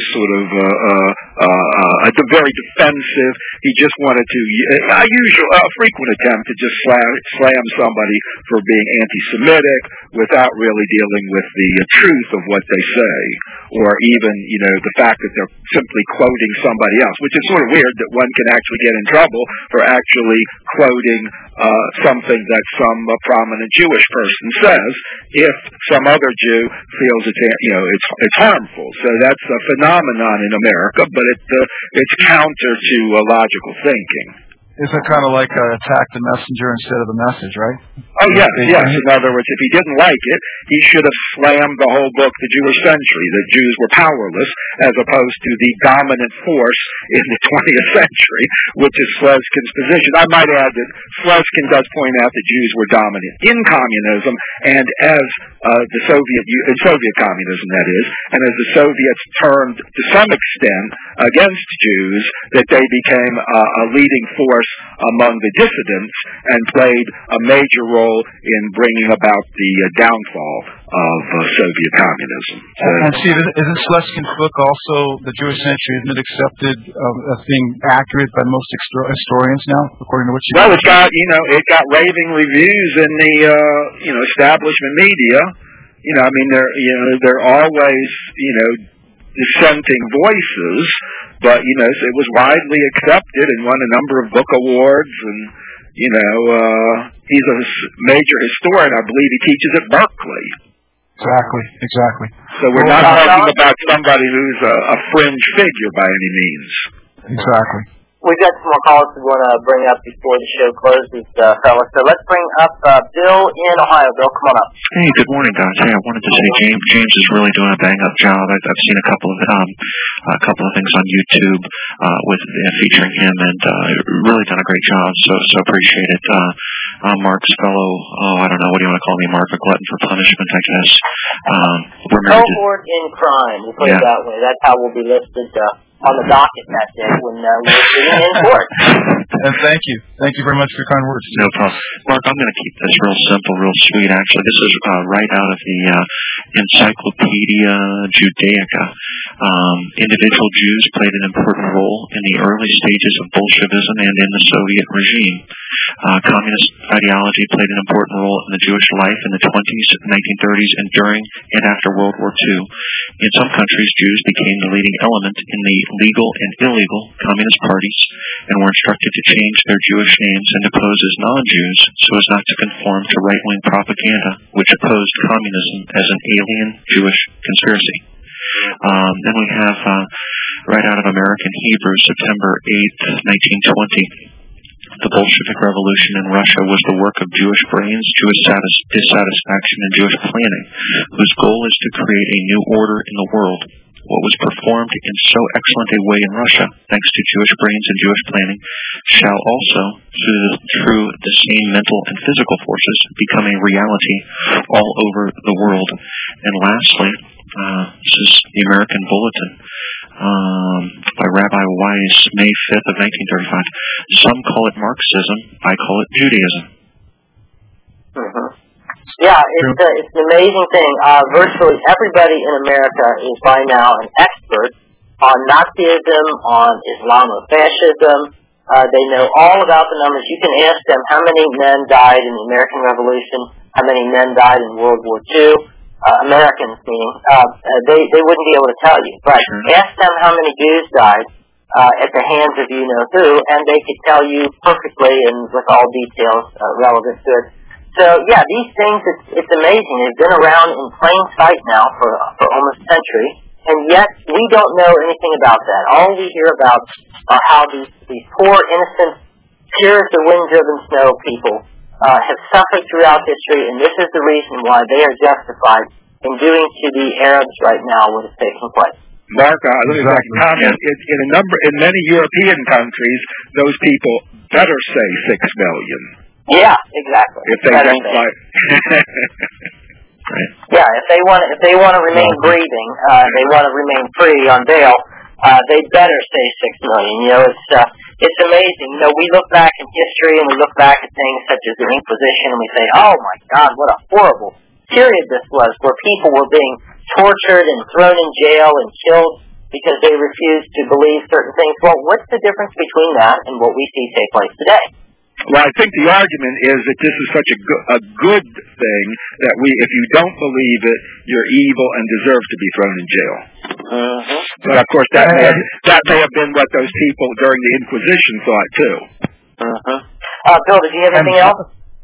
very defensive. He just wanted to a frequent attempt to just slam somebody for being anti-Semitic without really dealing with the the truth of what they say, or even, the fact that they're simply quoting somebody else, which is sort of weird that one can actually get in trouble for actually quoting something that some prominent Jewish person says if some other Jew feels it's harmful. So that's a phenomenon in America, but it's counter to logical thinking. Is it kind of like attack the messenger instead of the message, right? Oh, yes. In other words, if he didn't like it, he should have slammed the whole book, The Jewish Century, that Jews were powerless, as opposed to the dominant force in the 20th century, which is Slezkin's position. I might add that Slezkin does point out that Jews were dominant in communism, and as in Soviet communism, that is, and as the Soviets turned, to some extent, against Jews, that they became a leading force among the dissidents and played a major role in bringing about the downfall of Soviet communism. And Steve, isn't Slezkin's book also, The Jewish Century, isn't it accepted as being accurate by most historians now, according to what you Well, it got raving reviews in the establishment media. There are always dissenting voices, but it was widely accepted and won a number of book awards, and he's a major historian. I believe he teaches at Berkeley. Exactly. So we're not talking about somebody who's a fringe figure by any means. Exactly. We've got some more callers we want to bring up before the show closes, fellas. So let's bring up Bill in Ohio. Bill, come on up. Hey, good morning, guys. Hey, I wanted to say James is really doing a bang-up job. I've seen a couple of things on YouTube with featuring him, and really done a great job. So appreciate it. Mark's fellow, I don't know, what do you want to call me, Mark? A glutton for punishment, I guess. Cohort in crime. We'll put it that way. That's how we'll be listed on the docket that day when we're sitting in court. And thank you. Thank you very much for your kind words. No problem. Mark, I'm going to keep this real simple, real sweet, actually. This is right out of the Encyclopedia Judaica. Individual Jews played an important role in the early stages of Bolshevism and in the Soviet regime. Communist ideology played an important role in the Jewish life in the 20s, 1930s, and during and after World War II. In some countries, Jews became the leading element in the legal and illegal communist parties and were instructed to change their Jewish names and to pose as non-Jews so as not to conform to right-wing propaganda, which opposed communism as an alien Jewish conspiracy. Then we have, right out of American Hebrew, September 8th, 1920. The Bolshevik Revolution in Russia was the work of Jewish brains, Jewish dissatisfaction, and Jewish planning, whose goal is to create a new order in the world. What was performed in so excellent a way in Russia, thanks to Jewish brains and Jewish planning, shall also, through the same mental and physical forces, become a reality all over the world. And lastly, this is the American Bulletin by Rabbi Weiss, May 5th of 1935. Some call it Marxism, I call it Judaism. Mm-hmm. Yeah, it's an amazing thing. Virtually everybody in America is by now an expert on Nazism, on Islamofascism. They know all about the numbers. You can ask them how many men died in the American Revolution, how many men died in World War II. Americans, meaning, they wouldn't be able to tell you. But ask them how many Jews died at the hands of you-know-who, and they could tell you perfectly and with all details relevant to it. So, yeah, these things, it's amazing. They've been around in plain sight now for almost a century, and yet we don't know anything about that. All we hear about are how these poor, innocent, pure as the wind-driven snow people have suffered throughout history, and this is the reason why they are justified in doing to the Arabs right now what is taking place. Mark, let me make a comment. In many European countries, those people better say 6 million. Yeah, exactly. If they don't like. Yeah, if they want to remain breathing, they want to remain free on bail, they better say 6 million. You know, it's amazing. You know, we look back in history and we look back at things such as the Inquisition and we say, oh my God, what a horrible period this was, where people were being tortured and thrown in jail and killed because they refused to believe certain things. Well, what's the difference between that and what we see take place today? Well, I think the argument is that this is such a good thing that if you don't believe it, you're evil and deserve to be thrown in jail. But of course, that may have been what those people during the Inquisition thought too. Bill, did you have anything else?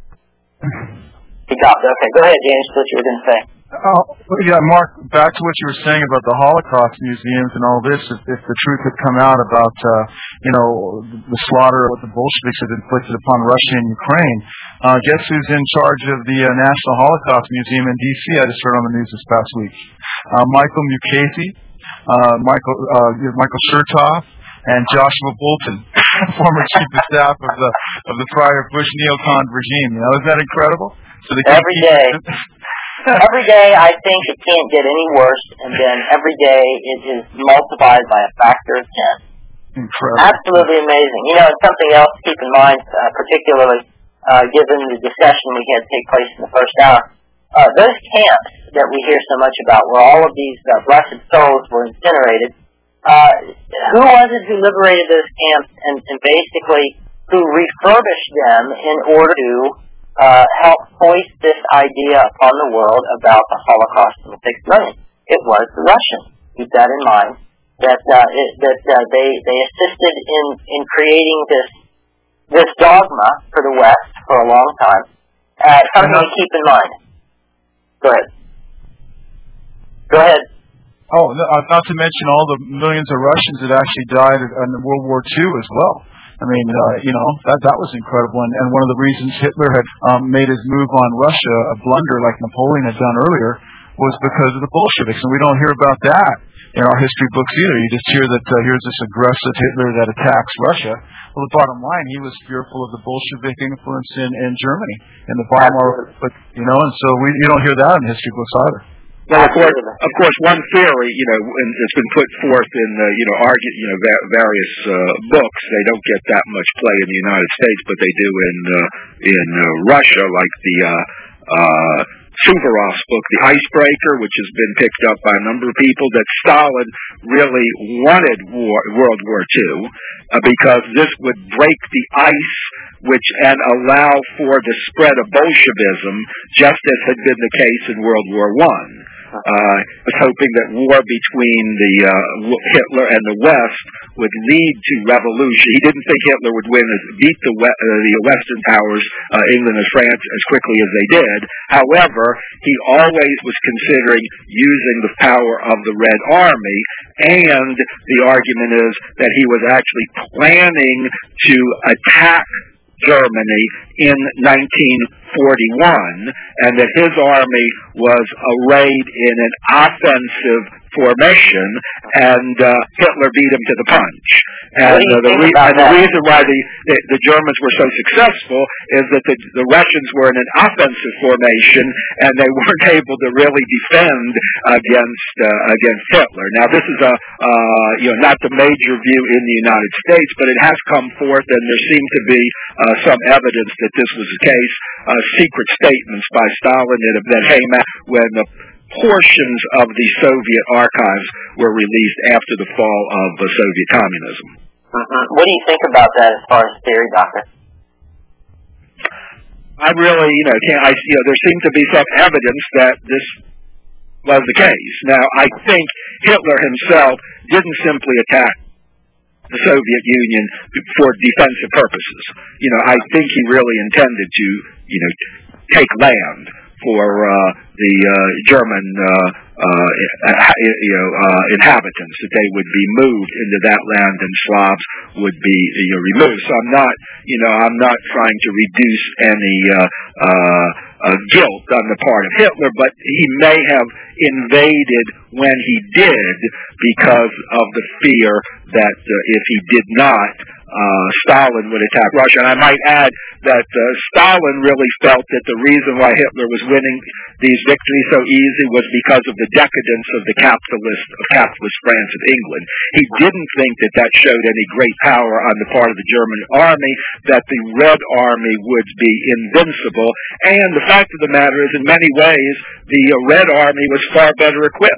He stopped. Okay, go ahead, James. What you were going to say? Oh, yeah, Mark, back to what you were saying about the Holocaust museums and all this, if the truth had come out about, the slaughter of what the Bolsheviks had inflicted upon Russia and Ukraine, guess who's in charge of the National Holocaust Museum in D.C.? I just heard on the news this past week. Michael Mukasey, Michael Chertoff, and Joshua Bolten, former chief of staff of the prior Bush neocon regime. Isn't that incredible? So Every day, I think it can't get any worse, and then every day it is multiplied by a factor of 10. Incredible. Absolutely amazing. And something else to keep in mind, particularly given the discussion we had take place in the first hour, those camps that we hear so much about, where all of these blessed souls were incinerated, who was it who liberated those camps and basically who refurbished them in order to help hoist this idea upon the world about the Holocaust and the 6 million? It was the Russians. Keep that in mind. That they assisted in creating this dogma for the West for a long time. Something to keep in mind. Go ahead. Oh, not to mention all the millions of Russians that actually died in World War II as well. I mean, that was incredible. And one of the reasons Hitler had made his move on Russia, a blunder like Napoleon had done earlier, was because of the Bolsheviks. And we don't hear about that in our history books either. You just hear that here's this aggressive Hitler that attacks Russia. Well, the bottom line, he was fearful of the Bolshevik influence in Germany, in the Weimar, and so you don't hear that in history books either. Well, of course, one theory, and it's been put forth in, various books. They don't get that much play in the United States, but they do in Russia, like the Suvorov's book, The Icebreaker, which has been picked up by a number of people, that Stalin really wanted World War II because this would break the ice and allow for the spread of Bolshevism, just as had been the case in World War I. Was hoping that war between Hitler and the West would lead to revolution. He didn't think Hitler would beat the Western powers, England and France, as quickly as they did. However, he always was considering using the power of the Red Army, and the argument is that he was actually planning to attack Germany in 1941, and that his army was arrayed in an offensive formation, and Hitler beat him to the punch. And the reason why the Germans were so successful is that the Russians were in an offensive formation, and they weren't able to really defend against Hitler. Now, this is not the major view in the United States, but it has come forth, and there seemed to be some evidence that this was the case. Secret statements by Stalin that came out when the portions of the Soviet archives were released after the fall of Soviet communism. What do you think about that as far as theory, Doctor? I really, there seemed to be some evidence that this was the case. Now, I think Hitler himself didn't simply attack the Soviet Union for defensive purposes. I think he really intended to, take land for the German inhabitants, that they would be moved into that land and Slavs would be removed. So I'm not trying to reduce any guilt on the part of Hitler, but he may have invaded when he did because of the fear that if he did not, Stalin would attack Russia. And I might add that Stalin really felt that the reason why Hitler was winning these victories so easy was because of the decadence of the capitalist France of England. He didn't think that showed any great power on the part of the German army, that the Red Army would be invincible. And the fact of the matter is, in many ways, the Red Army was far better equipped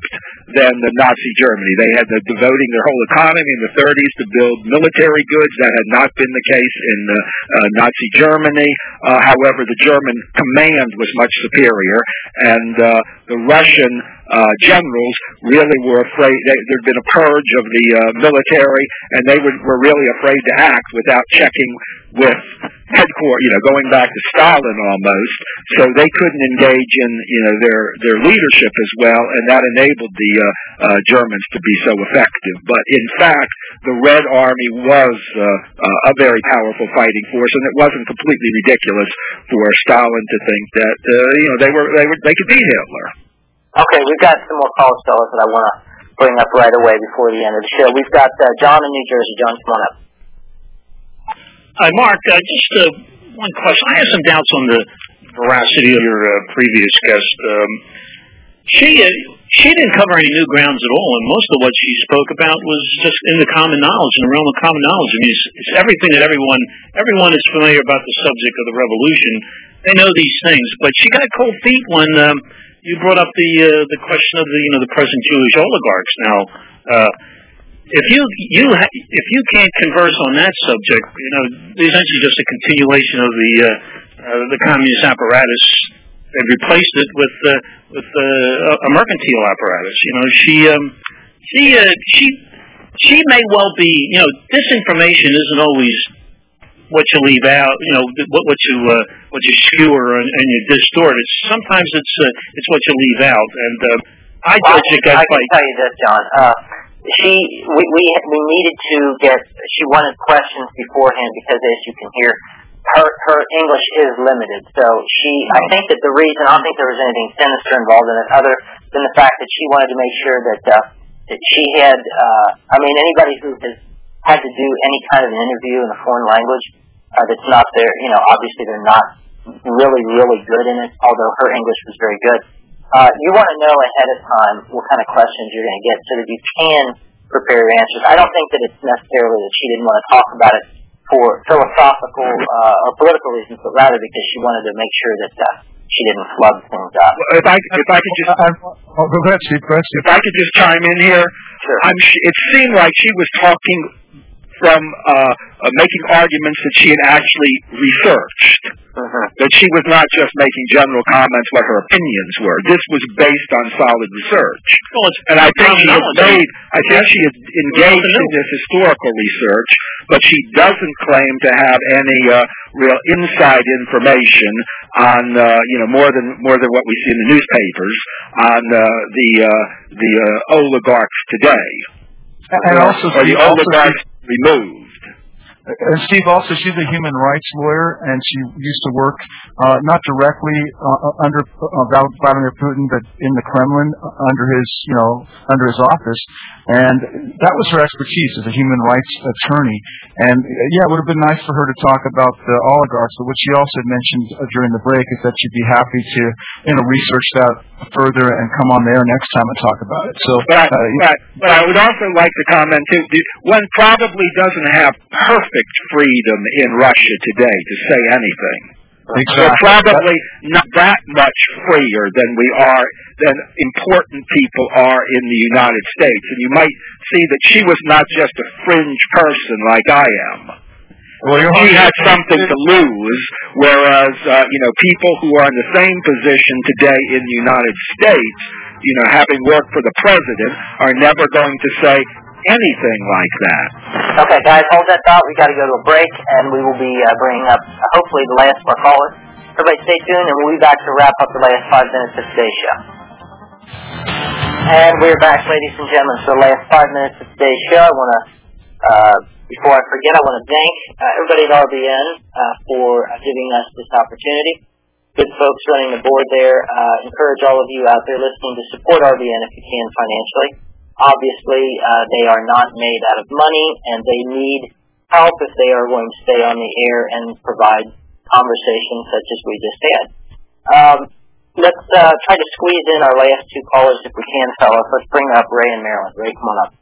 than the Nazi Germany. They had devoting their whole economy in the 30s to build military goods. That had not been the case in Nazi Germany. However, the German command was much superior, and the Russian generals really were afraid. There'd been a purge of the military, and they were really afraid to act without checking with headquarters, going back to Stalin almost. So they couldn't engage in, their leadership as well, and that enabled the Germans to be so effective. But in fact, the Red Army was a very powerful fighting force, and it wasn't completely ridiculous for Stalin to think that they could beat Hitler. Okay, we've got some more calls, fellas, that I want to bring up right away before the end of the show. We've got John in New Jersey. John, come on up. Hi, Mark. Just one question. I have some doubts on the veracity of your previous guest. She didn't cover any new grounds at all, and most of what she spoke about was just in the common knowledge, in the realm of common knowledge. I mean, it's everything that everyone is familiar about the subject of the revolution. They know these things, but she got cold feet when you brought up the question of the present Jewish oligarchs. Now, if you can't converse on that subject, essentially just a continuation of the communist apparatus. They've replaced it with a mercantile apparatus. She may well be. Disinformation isn't always what you leave out. What you skewer and you distort. Sometimes it's what you leave out. And I judge it I can tell you this, John. We needed to get. She wanted questions beforehand because, as you can hear, her English is limited. So I think that the reason, I don't think there was anything sinister involved in it, other than the fact that she wanted to make sure that she had. Anybody who has had to do any kind of an interview in a foreign language that's not there, obviously they're not really, really good in it. Although her English was very good. You want to know ahead of time what kind of questions you're going to get so that you can prepare your answers. I don't think that it's necessarily that she didn't want to talk about it for philosophical or political reasons, but rather because she wanted to make sure that she didn't flub things up. If I could just, go ahead, Steve. If I could just chime in here, sure. It seemed like she was talking from making arguments that she had actually researched. That she was not just making general comments what her opinions were. This was based on solid research. And I think she had engaged in this historical research, but she doesn't claim to have any real inside information on more than what we see in the newspapers on the oligarchs today. And also the oligarchs removed. And Steve, also, she's a human rights lawyer, and she used to work not directly under Vladimir Putin, but in the Kremlin under his office. And that was her expertise as a human rights attorney. And it would have been nice for her to talk about the oligarchs. But what she also mentioned during the break is that she'd be happy to, research that further and come on there next time and talk about it. So, but I would also like to comment too. One probably doesn't have perfect freedom in Russia today to say anything. Exactly. We're probably not that much freer than important people are in the United States. And you might see that she was not just a fringe person like I am. She had something to lose, whereas, people who are in the same position today in the United States, having worked for the president, are never going to say anything like that. Okay, guys, hold that thought. We've got to go to a break, and we will be bringing up, hopefully, the last of our callers. Everybody stay tuned, and we'll be back to wrap up the last 5 minutes of today's show. And we're back, ladies and gentlemen, for the last 5 minutes of today's show. I want to, before I forget, I want to thank everybody at RBN for giving us this opportunity. Good folks running the board there. Encourage all of you out there listening to support RBN if you can financially. Obviously, they are not made out of money, and they need help if they are going to stay on the air and provide conversations such as we just had. Let's try to squeeze in our last 2 callers if we can, fellas. Let's bring up Ray in Maryland. Ray, come on up.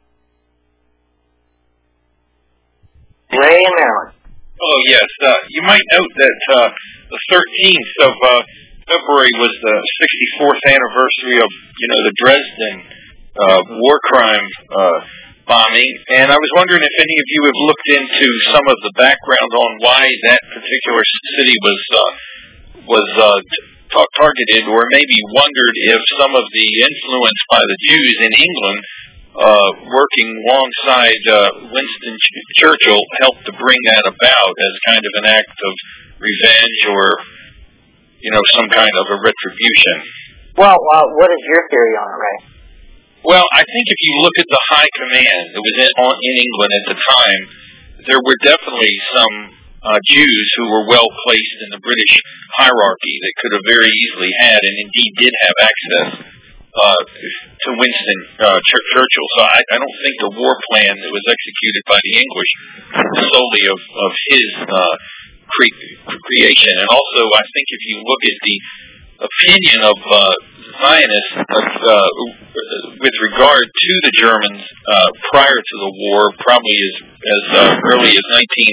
Ray in Maryland. Oh, yes. You might note that the 13th of February was the 64th anniversary of, the Dresden war crime bombing, and I was wondering if any of you have looked into some of the background on why that particular city was targeted, or maybe wondered if some of the influence by the Jews in England working alongside Winston Churchill helped to bring that about as kind of an act of revenge or, some kind of a retribution. Well, what is your theory on it, Ray? Well, I think if you look at the high command that was in England at the time, there were definitely some Jews who were well placed in the British hierarchy that could have very easily had and indeed did have access to Winston Churchill. So I don't think the war plan that was executed by the English was solely of his creation. And also, I think if you look at the opinion of Zionists with regard to the Germans prior to the war, probably as early as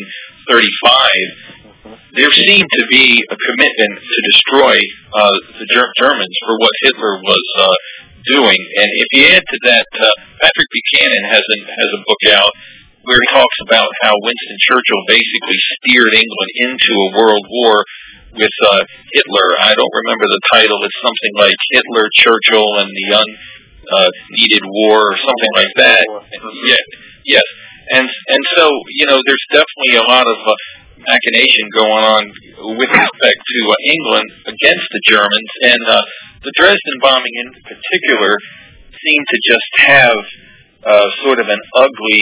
1935, there seemed to be a commitment to destroy the Germans for what Hitler was doing. And if you add to that, Patrick Buchanan has a book out where he talks about how Winston Churchill basically steered England into a world war with Hitler. I don't remember the title. It's something like Hitler, Churchill, and the Unneeded War, or something like that. Yes. And so, there's definitely a lot of machination going on with respect to England against the Germans, and the Dresden bombing in particular seemed to just have sort of an ugly,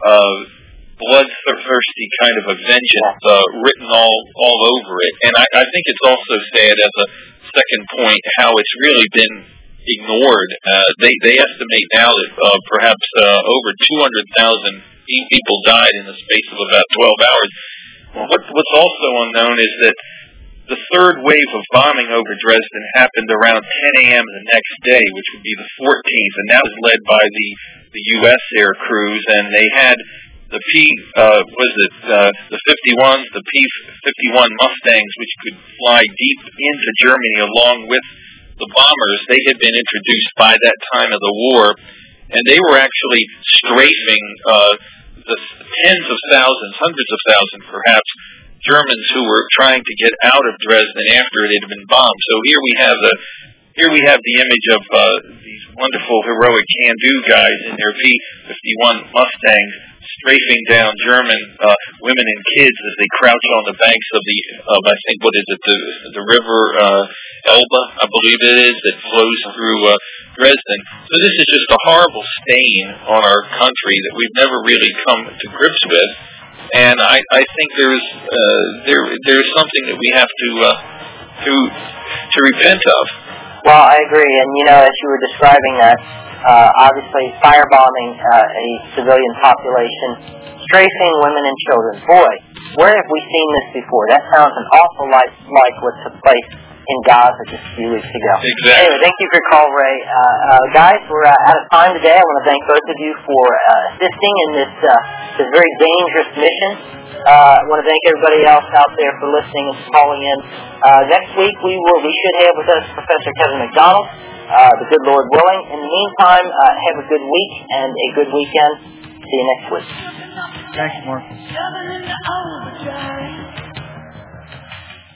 bloodthirsty kind of a vengeance written all over it. And I think it's also sad, as a second point, how it's really been ignored. They estimate now that perhaps over 200,000 people died in the space of about 12 hours. What's also unknown is that the third wave of bombing over Dresden happened around 10 a.m. the next day, which would be the 14th, and that was led by the U.S. air crews, and they had the the 51s, the P-51 Mustangs, which could fly deep into Germany along with the bombers. They had been introduced by that time of the war, and they were actually strafing the tens of thousands, hundreds of thousands perhaps, Germans who were trying to get out of Dresden after it had been bombed. So here we have the image of these wonderful heroic can-do guys in their P-51 Mustangs strafing down German women and kids as they crouch on the banks of I think, what is it, the river Elbe, I believe it is, that flows through Dresden. So this is just a horrible stain on our country that we've never really come to grips with. And I think there's something that we have to repent of. Well, I agree, and as you were describing that, obviously firebombing a civilian population, strafing women and children. Boy, where have we seen this before? That sounds an awful lot like what took place in Gaza just a few weeks ago. Exactly. Anyway, thank you for your call, Ray. Guys, we're out of time today. I want to thank both of you for assisting in this very dangerous mission. I want to thank everybody else out there for listening and calling in. Next week we should have with us Professor Kevin McDonald, the good Lord willing. In the meantime, have a good week and a good weekend. See you next week. Thanks, Mark.